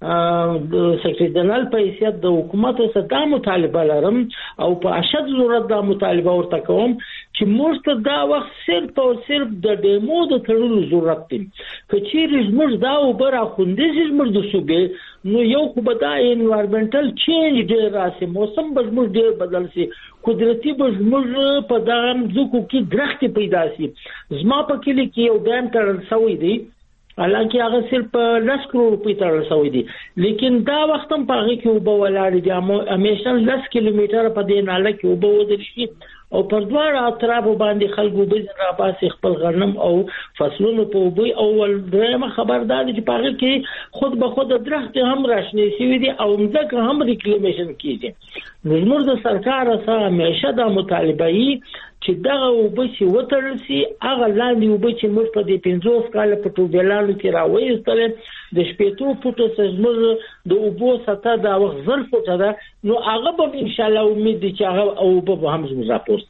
سیکرټری جنرال په حیثیت د حکومت سره د مطالبه لرم او په اشد ضرورت د مطالبه ورته کوم چې موږ دا وخت صرف او صرف د ډیمو د تړلو ضرورت دی کچېر موږ دا وبره خوندې موږ د صوبې نو یو خو به دا انوایرمنټل چینج ډیر راسي موسم به موږ ډیر بدل شي قدرتي به موږ په دغه ځکو کې درخت پیدا شي زما په کلی کې یو ډیم تړل شوی دی حالانکه هغه صرف 10 کروڑ روپۍ تړل شوی دي لیکن دا وخت هم په هغه کې وبو ولاړ دي همیشه 10 کیلومتره په دې ناله کې وبو ودرې شي او پر دواړه اطراف باندې خلکو به را پاسې خپل غنم او فصلونو په وبو او درېمه خبردار چې په هغه کې خود به خود درخت هم راشنې شوی دي او ځکه هم ریکلیمیشن کیږي زموږ د سرکار سره همیشه دا مطالبه چې دغه وبچې وتړل شي هغه لاندې وبچې موږ په دې 15 کال په ټوبلانو کې راوېستل د شپېتو فوټو څخه د اوبو سطح دا وخت 0 فوټه ده نو هغه به ان شاء الله امید دي چې هغه او به هم زموږ راپورته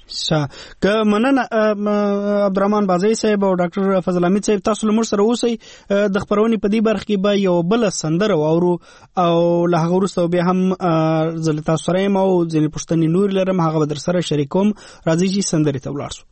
که مننه عبدالرحمن بازی صاحب او ډاکټر فضل حمید صاحب تاسو لمر سره اوسئ د خبرونې په دې برخه کې به یو بل سندره واورو او له هغه وروسته به هم زه تاسو سره یم او ځینې پوښتنې نور لرم هغه به در سره شریکوم راځي چې سندرې ته ولاړ شو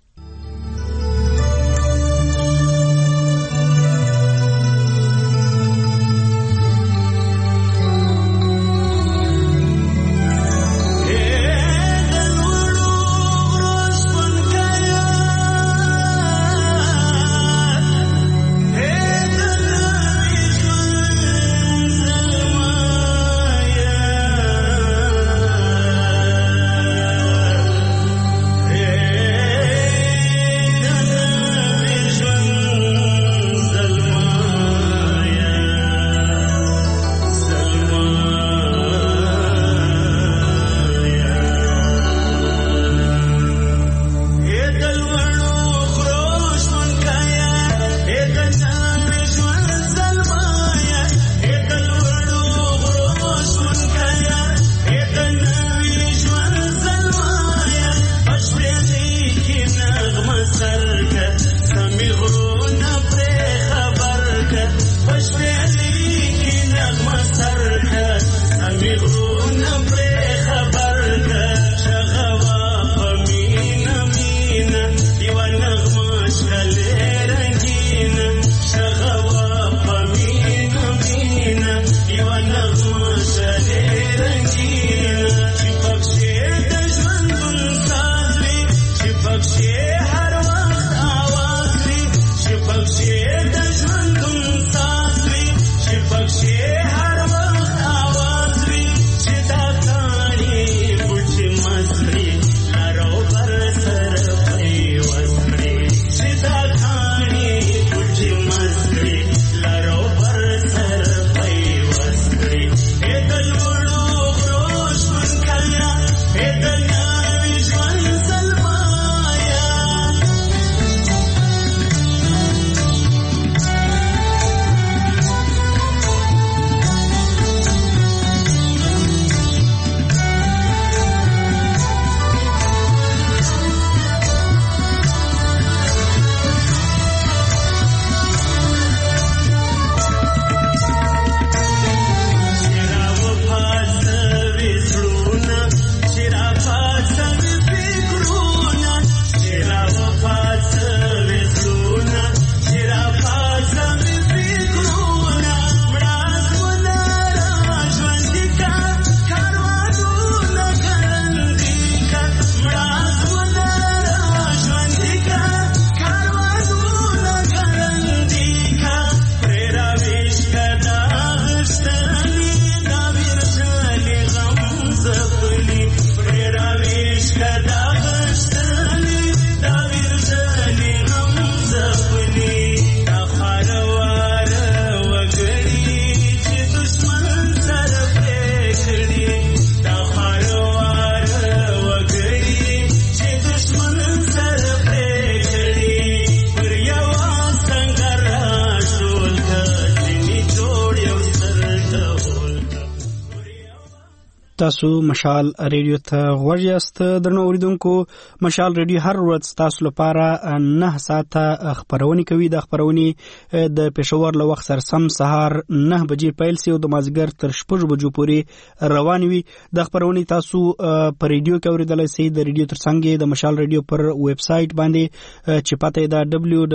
تاسو مشال ریډیو ته غوږ یاست. درنو اوریدونکو، مشال ریډیو هر ورځ تاسو لپاره 9 ساعته خبرونه کوي. د خبرونه د پېښور له وخت سره سم سهار 9 بجې پیل سي او د مازیګر تر 6 بجو پورې روان وي. د خبرونه تاسو په ریډیو کې اوریدلای شئ. د ریډیو ترڅنګ د مشال ریډیو پر ویب سټ باندې چې پته ده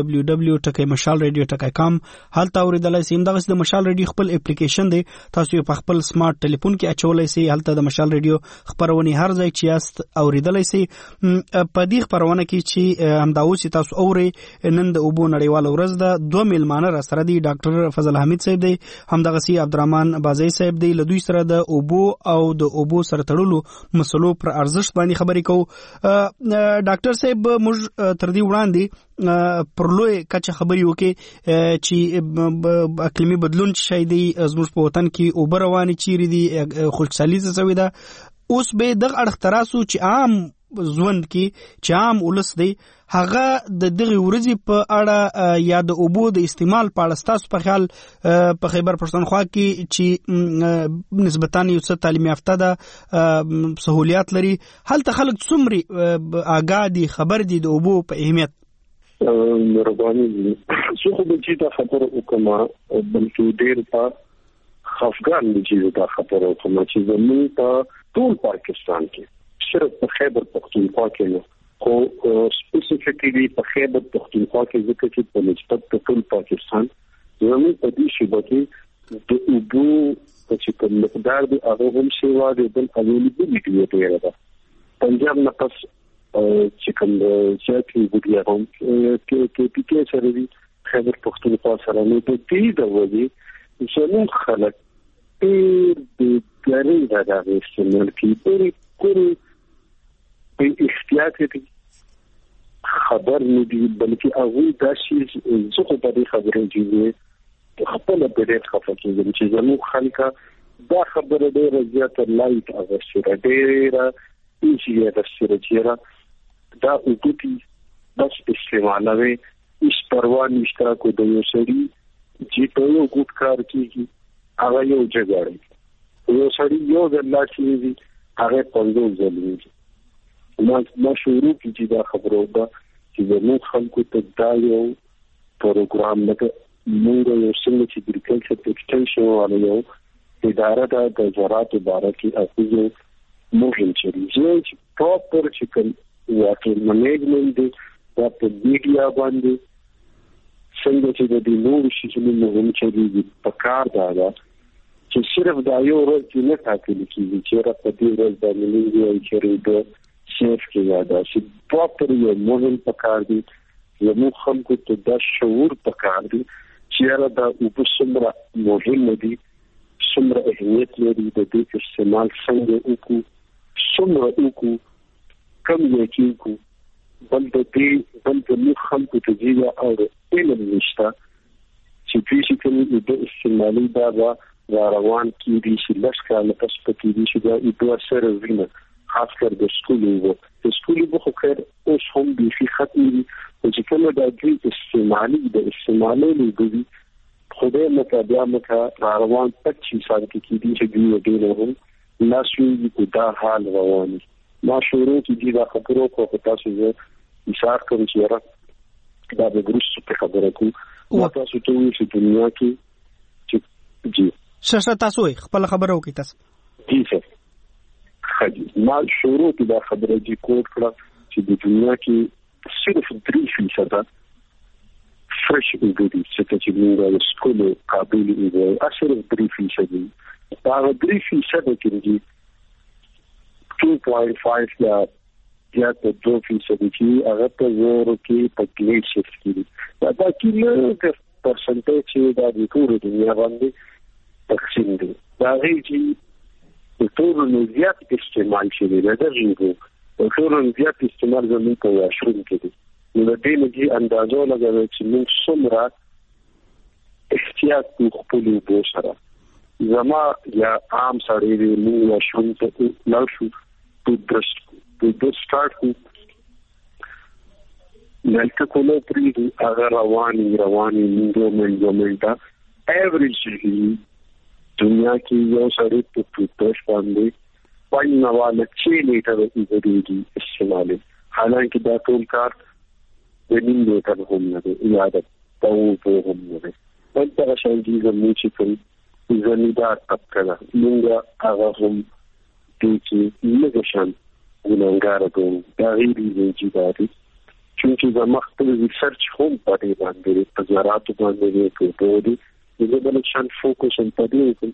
www.mashalradio.com هلته اوریدلای شئ. دغه د مشال ریډیو خپل اپلیکیشن دی، تاسو په خپل سمارټ ټلیفون کې اچولای شئ. هلته د مشال ریډیو خبرونه هر ځای چې یاست اوریدلای شئ. په دې خبرونه کې چې همدا اوس تاسو اوري، نن د اوبو نړیواله ورځ ده. 2 میلمانه را سره دي، ډاکټر فضل حمید صاحب دی، همدغه سي عبدالرحمن بازي صاحب دی. له دوی سره د اوبو او د اوبو سره تړلو مسلو پر ارزښت باندې خبرې کوو. ډاکټر صاحب، موږ تر دې وړاندې پر لوی کچه خبرې وکړي چې اقلیمي بدلون شي دی زموږ په وطن کې اوبه روانې چیرې دي، خشکسالي څه شوې ده. اوس به دغه اړخ تراسو چې عام ژوند کې چې عام ولس دی هغه د دغه ورځې په اړه یا د اوبو د استعمال په اړه ستاسو په خیال په خیبر پښتونخوا کې چې نسبتاً یو څه تعلیم یافته ده، سہولیات لري، هلته خلک څومره آگاه دي، خبر دي د اوبو په اهمیت؟ مهرباني زه خو به چې دا خبره وکړم، بلکې ډېر په خفګان دي چې دا خبره وکړم چې زموږ په ټول پاکستان کې، صرف په خیبر پښتونخوا کې نه، خو سپیسیفیکلی په خیبر پښتونخوا کې ځکه چې په نسبت د ټول پاکستان زموږ په دې شیبه کې د اوبو چې کوم مقدار دی هغه هم سیوا دی بل اویلیبیلیټي ډېره ده. پنجاب نه پس چې کوم چې وګړي هم کې پکې سره دي خیبر پښتونخوا سره نه په دې ډول زموږ خلک د ګاري راغلي استعمال کوي پوری په احتیاط دي خبر نه دي، بلکې هغه دا شی زه خو په دې خبره جوړه خپل په دې خبره کې چې زموږ خلک دا خبره ډېره زیاته لایټ اوسره ډېره ایجی درسره چیرې دا وګتی بس استعمالوي هیڅ پروا نشته کو د یو سړي چې په یو ګوت کار کوي هغه یو جګړه یو سړي یو ځل چې هغه پندو ځلوي ما شروع کیږي دا خبره ده چې زموږ خلکو ته دا یو پروګرام لکه موږ یو څنګه چې اګریکلچر ایکسټنشن والو یو اداره ده د زراعت اداره کې اخیزو مهم چې پراپر چې کوم واټر منیجمنت دی دا په میډیا باندې څنګه چې د دې نور شي چې مهم چې په کار دا چې صرف دا یو ورځ کې نه ټاکل کیږي چې را په دې ورځ باندې موږ چې د سیف کې یاده چې پراپر یو مهم په کار دی. زموږ خلکو ته دا شعور په کار دی چې را دا اوبه څومره مهم دي، څومره اهمیت لري، د دې استعمال څنګه وکړو، څومره وکړو، کم یې کیږو، بل د موږ خلکو ته جیږه او علم نشته چې دوی چې کوم د استعمالي دا را روان کیږي چې لږ کاله پس پکې دي چې دا اوبه سره وینه خاص کر د سکولي خو خیر اوس هم بیخي ختم دي، چې کومه دا دوی استعمالي دوی خدای مکه را روان 25 سال کې دي چې دوی ډېر هم ناسوي کو دا حال رواني. ما شروع کیږي دا خبرو کو تاسو زه اشاره کوم چې را دا د ګروس په خبره کو تاسو ته وی چې دنیا کې جی شاشه تاسو خپل خبرو کې تاسو جی سر خدي ما شروع کې دا خبره جی کوټ کړه چې د دنیا کې صرف 3% فرش وګړي چې موږ د سکولو قابل یو صرف 3% دي. دا 3% کې 2.5 یا ته 2% دي هغه په زور کې په ګلیشر کې دا کله پرسنټیج چې دا د ټول دنیا باندې تقسیم دي. دا غوږی د ټول زیات استعمال شوی دی، دا ژوند د ټول زیات استعمال زموږ په واشروم کې دي. نو د دې لږی اندازو لګوي چې موږ څومره احتیاط کوو خپل اوبو سره. زما یا عام سړی دی موږ واشروم ته لاړ شو to start دلته کومه پریږي هغه رواني منځه ایوریج دنیا کې یو سړی په پروتش باندې 5.6 لیټر اوبه دي استعمالي، حالانکه دا ټول کار د 1 لیټر هم نه دی یا د اوبو هم نه دی. بل دغه شان دي زموږ چې کوم زمیندار طبقه ده، موږ هغه هم دي چې لږ شان ګناهګار دي، دا غیر انجیداري. چونکه زما خپل ریسرچ هم په دې باندې په زراعت باندې کوي، زه بل شان فوکس هم په دې کوم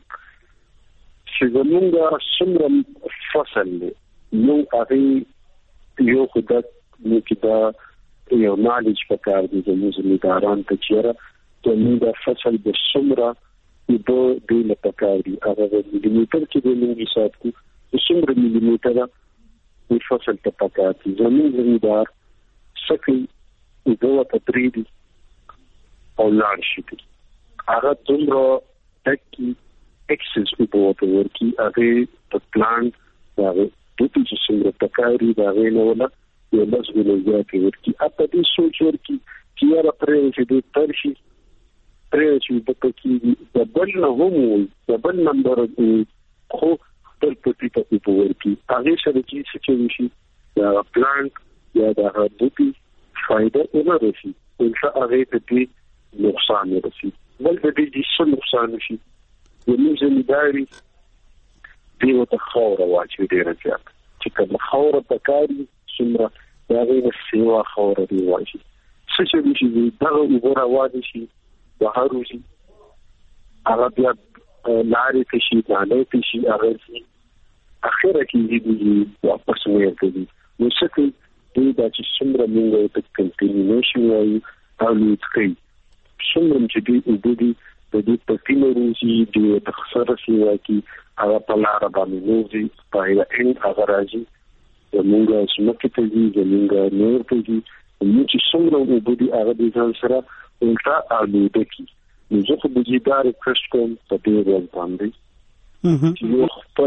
چې زموږ څومره فصل دی نو هغه یو خدای نو کې دا یو نالج پکار دي زموږ زمینداران ته چیرې زموږ فصل د څومره د دې لپاره دي هغه د میلیمتر کې د موږ حساب کو څومره میلیمتر د فصل ته پکار دي. زموږ زمیندار سکه دوه تدریدي او لاړ شي هغه دومره تکي اکسس په ورکی هغه په پلان هغه د دې څنګه تکاري دا غوښنه ولا یو بس ولې ورکی اته دې سوچ ورکی چې را پرې چې د ترشي پرې چې د پکې د بل هم د بل نمبر خو تر پټي په ورکی هغه سره چې شي دا پلان یا دا دوی فائدہ نه رسي او هغه ته دې نقصان رسي بل دې څه نقصان شي. زموږ زمینداري دې وته خوره واچي ډېر زیات چې کوم خوره پکاري څومره دا غوښه سیوا خوره دی واچي څه چې دا وګوره واده شي بهر وشي هغه بیا لارې کې شي باندې کې شي هغه شي اخره کې دې واپس ورته نو څه دې دا چې څومره موږ ته کنټینیویشن وایي او لږ څومره چې دې د دې په فینروزي د تخسر شي واکي هغه په لار باندې نوځي په ان هغه راځي موږ سمکه ته دي موږ نور ته دي موږ چې څومره وګړي هغه د ځان سره الټا الوده کی نو زه په دې دا ریکوست کوم په دې ورځ باندې چې یو خپل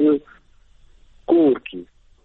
کور کې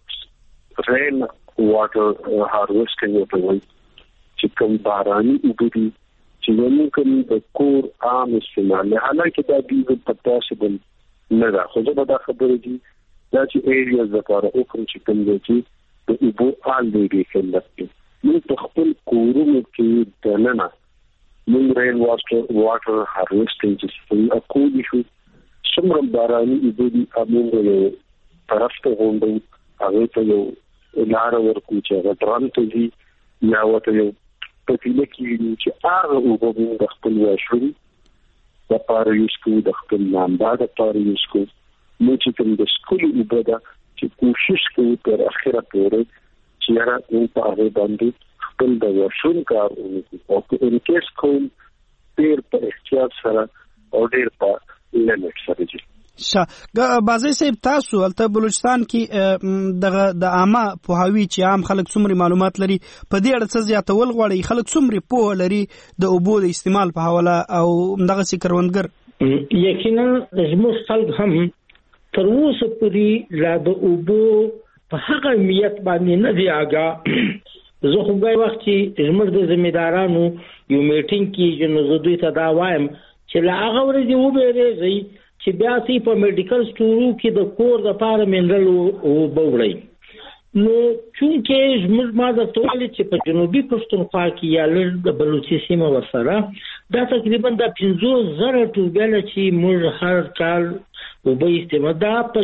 رین واټر هارویسټینګ وکړي چې کوم باراني وګړي چې موږ کوم د کور عام استعمال نه حالانکه دا دې په پاسبل نه ده خو دا خبره دي دا چې ایریاز لپاره او کوم چې کوم دي چې د اوبو آل دی خلک موږ په خپل کورونو کې د ننه موږ رین واټر هارویسټینګ چې کولی شو څومره باراني وګړي موږ یو طرف ته غونډو هغه ته یو لار ورکو چې هغه درانته دي یا وته یو په دې کې چې هغه وګورئ د خپل واشوري د پاره یو سکو د خپل نامبا د پاره یو سکو نو چې کوم د سکول وبدا چې کوشش کوي تر اخره پورې چې هغه په هغه باندې خپل د واشون کار او ان کیس کوم ډیر په احتیاط سره او ډیر په لیمټ سره دي. بازي صاحب تاسو البته بلوچستان کې د عامه پوهاوی چې عام خلک څومره معلومات لري په دې اړه څه زیاتول غواړي خلک څومره پوه لري د اوبو د استعمال په حواله او دغه کروندګر یقینا زموږ خلک هم تر اوسه پورې لا د اوبو په هغه اهمیت باندې نه دی آګاه. زه خو به وخت چې زموږ د زمیندارانو یو میټینګ کې نو زه دوی ته دا وایم چې لا هغه ورځې وبېږي چې بیا سي په میډیکل سټورو کې د کور د پاره منرل او بوړی نو چونکه زموږ ماده ټول چې په جنوبي پښتونخوا کې یا لږ د بلوچستان سیمه وسره دا تقریبا د 50,000 ټوبل چې موږ هر کال وبې استعمال دا په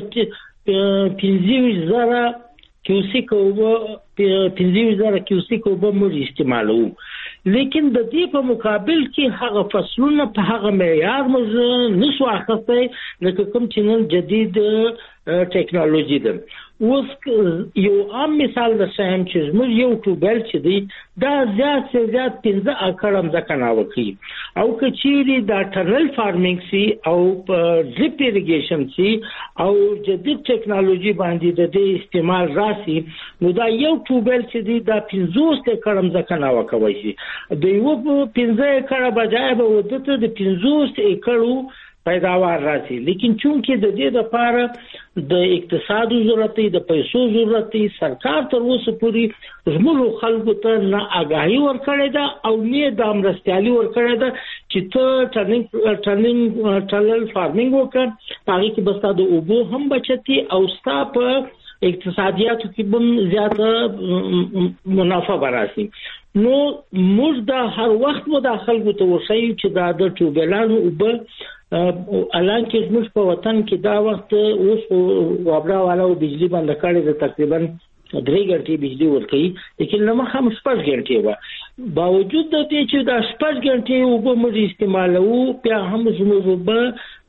50,000 کیوسیک اوبه موږ استعمالو لیکن د دې په مقابل کې هغه فصلونه په هغه معیار موږ نشو اخیستی لکه کوم چې نن جدید ټیکنالوژي ده. اوس یو عام مثال د سهم چې موږ یو ټوبل چې دی دا زیات 15 اکړم ځکه ناوکي او کچيري دا ټرنل فارمینګ سي او ډریپ ایریګیشن سي او جدید ټیکنالوژي باندې د دې استعمال راسي نو دا یو ټوبل چې دی دا 15 اکړم ځکه ناوکوي شي د یو 15 اکړه بجای به ودته د 15 اکړو پیداوار راځي. لیکن چونکې د دې لپاره د اقتصاد ضرورت دی، د پیسو ضرورت دی، سرکار تر اوسه پورې زموږ خلکو ته نه آگاهي ورکړې ده او نه د امرستیالي ورکړې ده چې ته ټرنل فارمینګ وکړ، هغه کې بس د اوبو هم بچتي او ستا په اقتصادیاتو کې هم زیاته منافع براسي. نو موږ دا هر وخت مداخله ته وشي چې دا د ټوبلانو اوبه الان کې موږ په وطن کې دا وخت اوس وابرا والا بجلی بند کړي د تقریبا 3 غنټې بجلی ورکړي، لیکن نو هم 6 غنټې و باوجود د دې چې دا 6 غنټې اوبه موږ استعمالو، بیا هم زموږ به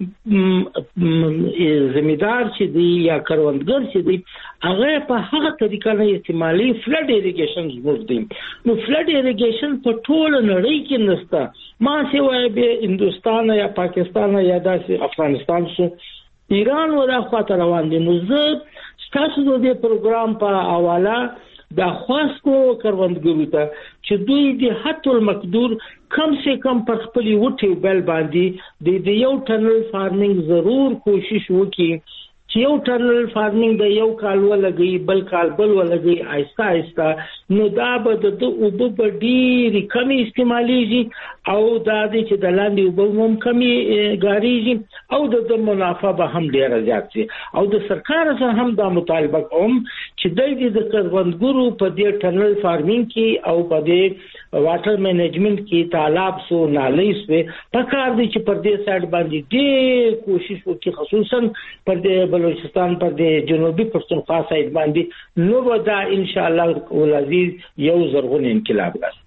زمیدار چې دی یا کروندګر چې دی هغه په هغه طریقه نه استعمالي. فلډ ایریګیشن زموږ دی. نو فلډ ایریګیشن په ټول نړۍ کې نشته، ما سیوای به هندستان یا پاکستان یا داسې افغانستان شو ایران ولا خاطر روان دي. نو زه تاسو د دې پروګرام په حواله دا خاص کو کروندګرو ته چې دوی د حتی المقدور کم سے کم پر خپل وټي بل باندې د یو ټنل فارمینګ ضرور کوشش وکړي چې یو ټرنل فارمینګ د یو کال ولګي بل کال بل ولګي آهسته آهسته، نو دا به د اوبو په ډېری کمی استعماليږي او دا چې د لاندې اوبو هم کمی غاریږي او د منافع به هم ډېر زیات شي. او د سرکار سره هم دا مطالبه کوم چې د کروندګرو په دې ټرنل فارمینګ کې او په دې واټر مینجمنت کې تالاب سو نالۍ سو په کار دي چې پر دې سایډ باندې ډېر کوشش وکړي، خصوصا پر دې بلوچستان پر د جنوبي پښتونخوا سایډ باندې. نو دا ان شاء الله ولعزیز یو زرغون انقلاب راځي.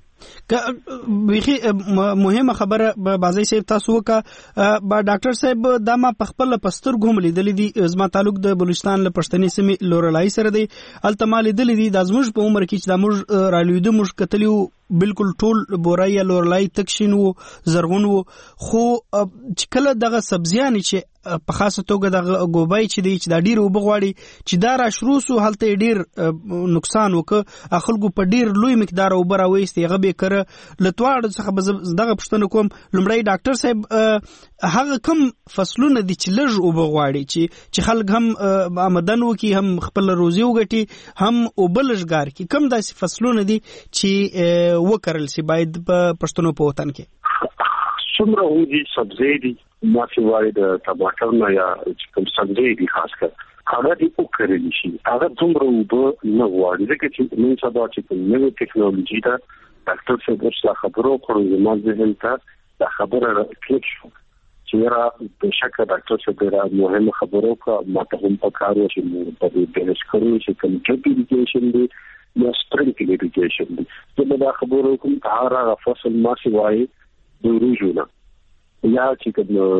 ویخي مهمه خبره بازی صاحب تاسو وکا با ډاکټر صاحب دا ما پخپل پستر ګوم لیدل دي زما تعلق د بلوچستان له پښتني سیمې لورلای سره دی التمال لیدل دي د زموږ په عمر کې چې د موږ رالوید موږ کتلیو بالکل ټول بورای لورلای تکشین وو زرغون وو، خو کله دغه سبزیان چې په خاصه توګه د ګوبای چې دی چې د ډیر وبغواړي چې دا را شروع سو هلته ډیر نقصان وکړه، خلکو په ډیر لوی مقدار اوبر اويستي غبي کړه لتواړ څخه دغه پښتنه کوم. لمړی ډاکټر صاحب هغه کوم فصلونه دي چې لږ اوبغواړي چې خلک هم آمدن وکي هم خپل روزي وګټي هم اوبلشګار کی کوم داسې فصلونه دي چې وکړل سي باید په پښتنو په وطن کې څومره ودي سبزی دي ما سیوای د ټماټر نه یا کوم سبزی دي خاص کر هغه دي وکړل شي. هغه څومره وب نه غواړي ځکه چې موږ سبا چې نوې ټیکنالوژي دا ډاکټر صاحب څه خبرو کړو زما ذهن ته دا خبره کلیک شو چې را په شکه ډاکټر صاحب را مهمه خبرو کا ماته هم پکارو چې موږ په دې بحث کوو چې کوم ټریټمنټ دی یا سپرینکل ایریګیشن دی. زه دا خبرو کوم هغه فصل ما سیوای د روزونه یا چې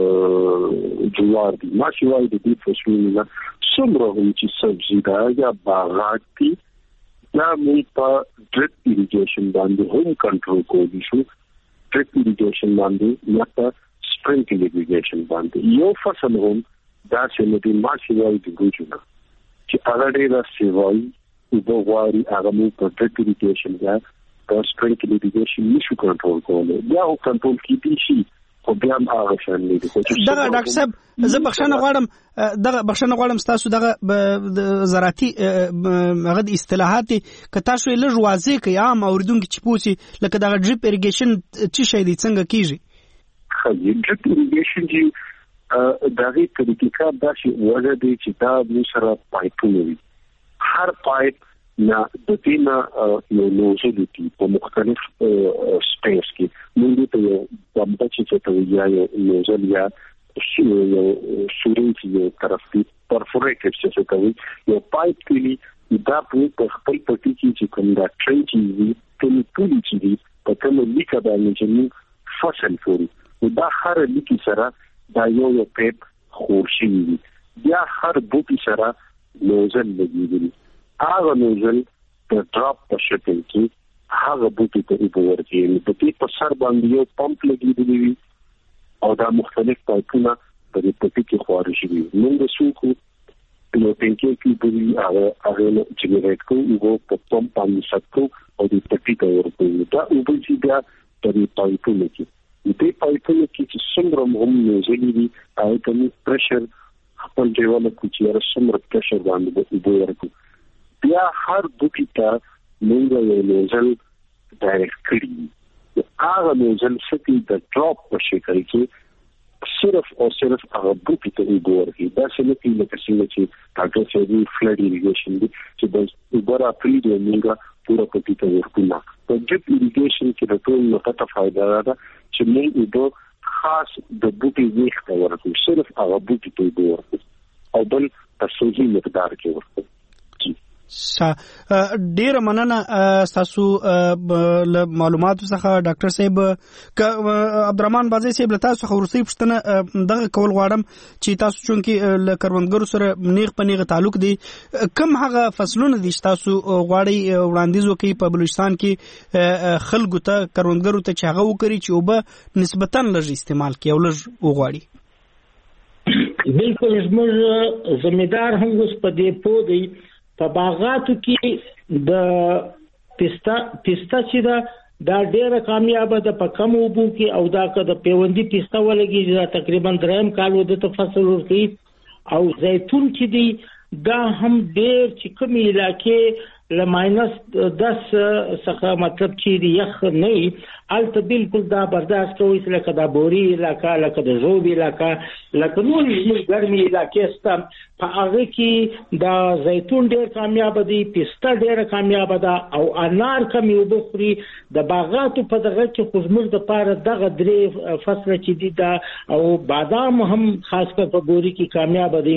کوم جوار دي ما سیوای د دې فصلونه څومره هم چې سبزی دا یا باغات دي دا موږ په ډریپ ایریګیشن باندې هم کنټرول کوو شو. ډریپ ایریګیشن باندې یا په سپرینکل ایریګیشن باندې یو فصل هم دا چې د ما سیوای د روزونه چې هغه ډېر سیوای وګوري هغه موږ په ډریپ ایریګیشن یا په سپرینکل ایریګیشن نشو کنټرول کولای. بیا او کنټرول کیږي شي خو بیا هم هغه شان نه دي. دغه ډاکټر صاحب زه بخښنه غواړم تاسو دغه زراعتي هغه د اصطلاحات کتا شو لږ واضح کوي عام اوریدونکو چې پوښي لکه دغه ډریپ ایریګیشن څه شي دي څنګه کیږي؟ ډریپ ایریګیشن چې دغه طریقې دا چې وجه دي چې دا موږ سره پایپونه وي، هر پایپ نه د تینا یو نوزل دي په مختلف سپیس کې موږ ته یو بمبه چې ته یو نوزل یا یو سوري یو طرف کې پرفوریټډ چې ته یو پایپ کې دا په خپل پټي کې چې کوم دا ټرین چې ټول چې دي په کومه لیکه باندې چې فصل کوي دا هر لیکي سره دا یو پیپ خورشي دي بیا هر بوټي سره نوزل لګیږي. هغه نوزل د ډراپ په شکل کې هغه بوټي ته ورځي په دې په سر باندې یو پمپ لګیدلی وي او دا مختلف پایپونه په دې پټي کې خارجي وي. موږ سوکو نو ټینګي کې به هغه جنریټ کوو او په پمپ باندې ساتو او دې پټي ته ورکوي. دا وبځي بیا په دې پایپونه کې دې پایپونه کې چې څومره هم نوزلي دي او کوم پرشر خپل ډیولپ کوي چې څومره پرشر باندې اوبه ورکړي بیا هر بوټي ته موږ یو نوزل ډایرکټ کړی هغه نوزل سکی د ډراپ په شکل کې صرف او صرف هغه بوټي ته اوبه ورکړي دا څه نه کوي لکه څنګه چې ډاکټر صاحب فلډ ایریګیشن دي چې د اوبه راپرېږدي او موږ پوره پټي ته ورکوو په ډریپ ایریګیشن کې د ټول نقطه فایده ده چې موږ اوبه خاص د بوټي ویښ ته ورکوو صرف هغه بوټي ته اوبه ورکوو او بل په صحیح مقدار کې ورکوو. ډیر مننه تاسو له معلوماتو څخه ډاکټر صاحب عبدالرحمن بازي صاحب له تاسو خورسي پښتنه دغه کول غواړم چې تاسو چونکې له کروندګرو سره نیغ په نیغه تعلق دي کوم هغه فصلونه دي تاسو غواړي وړاندیز وکړي په بلوچستان کې خلکو ته کروندګرو ته چې هغه وکړي چې اوبه نسبتاً لږ استعمال کړي او لږ وغواړي. بالکل زموږ زمیدار هم اوس په دې پوه دی په باغاتو کې د پستا چې دا ډېره کامیابه ده په کم اوبو کې او دا که د پیوندي پستا ولګي دا تقریبا 3 کال د فصل ورکوي او زیتون چې دی دا هم ډېر چې کومې علاقې له -10 څخه مطلب چې دی یخ نه وي هلته بالکل دا برداشت کوي لکه د بوري علاقه لکه د ژوب علاقه لکه نور ګرمي علاقې سته په هغه کې دا زیتون ډېر کامیاب دي پستا ډېر کامیاب ده او انار کمی وبخوري د باغاتو په دغه کې خو زموږ د پاره دغه 3 فصل چې دي دا او بادام هم خاص کر په بوري کې کامیاب دي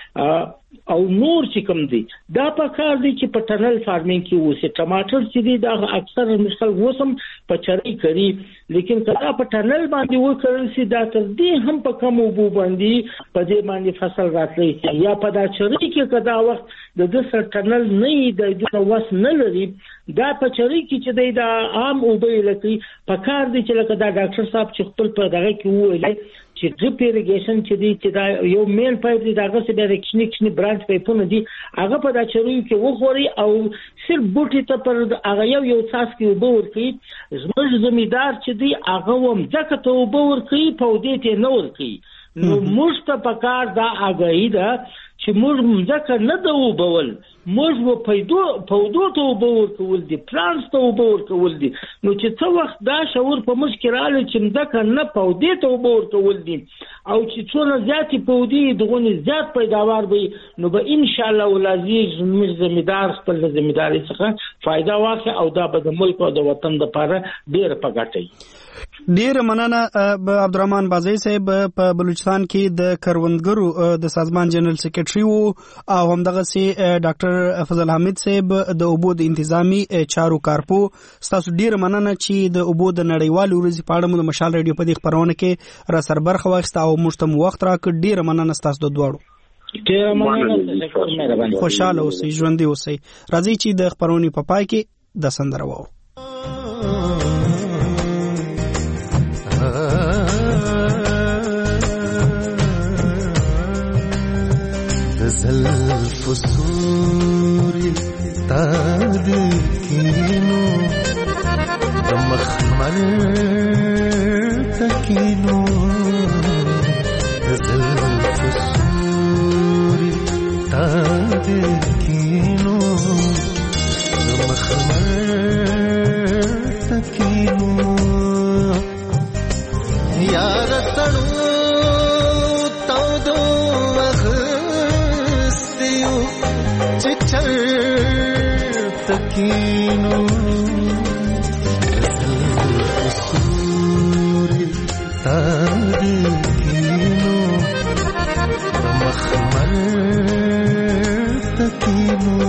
او نور چې کوم دي دا په کار دي چې په ټنل فارمینګ کې وسی ټماټر چې دي دا اکثر مثال وسم په چرای کړي لیکن کله په ټنل باندې وکړل سي دا تر دې هم په کم وبو باندې په دې باندې فصل راتلی یا په دا چرای کې کدا وخت د سر ټنل نه د وس نه لري دا په چرای کې چې دا عام وبې لکه په کار دي چې لکه دا ډاکټر صاحب چې خپل په دغه کې وویل چې ډریپ ایریګیشن چې دی چې دا یو مین پایپ دی داغه څخه د ریکشنیک برانچ پایپونه دي هغه په دا چروي کې وګوري او صرف بوټي ته پر هغه یو څاڅ کې وبو ورکي زموږ زمیدار چې دی هغه هم ځکه ته وبو ورکي په دې ته نه ورکي نو موږ ته پکار دا اگاهی ده چې موږ ځکه نه دا وبول موږ په پودو ته وبو ورکول دي پلانټس ته وبو ورکول دي نو چې څو وخت دا شعور په مشکلاله چې ځکه نه پودې ته وبو ورکول دي او چې څونه زیاتې پودې دغه زیات پیداوار وي نو به ان شاء الله ولازم موږ زمیدار خپل زمیداری څخه فائدہ واخلي او دا به د ملک او د وطن لپاره ډیر پګټي. ډیر مننه عبدالرحمن بازي صاحب په بلوچستان کې د کروندګرو د سازمان جنرال سیکریټري وو او همدغه سي ډاکټر فضل حمید صاحب د اوبو د انتظامی چارو کارپو تاسو ډیر مننه چې د اوبو د نړیوال ورځ په اړه مو د مشال رادیو په دې خبرونه کې را سربرخه واخسته او مشتم وخت راکړ ډیر مننه تاسو د دوړو ډیر مننه خوشاله اوسئ ژوندۍ اوسئ راځي چې د خبرونې په پای کې د سندره وو زلف سوری تاد کینو مخمل تکینو زلف سوری تاد کینو مخمل تکینو یار تړو تکینو سوری تاد کینو مخمل تکینو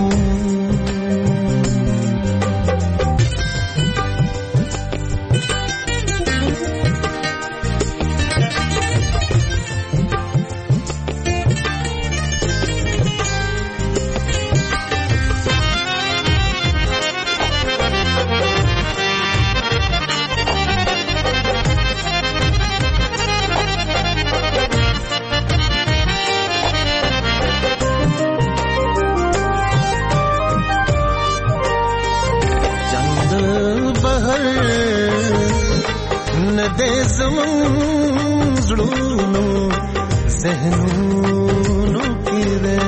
زړونو ذهنونو کې ده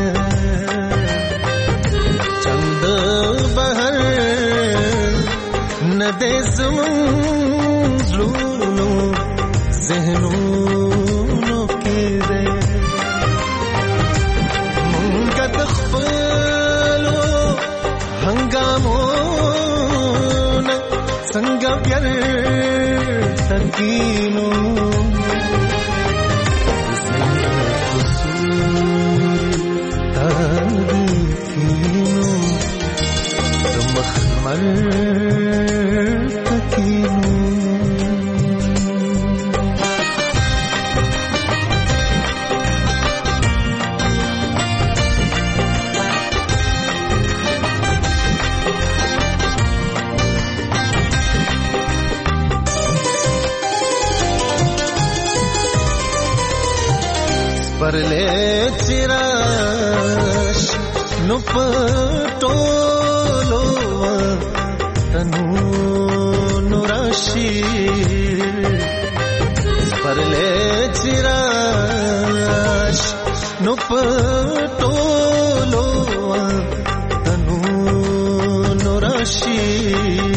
چند بهر نه دې زمون زړونو ذهنونو کې ده مونږ د خپلو هنګامو څنګه پیار تکینو परले चिराश नु पटोलो तनु नुराशी परले चिराश नु पटोलो तनु नुराशी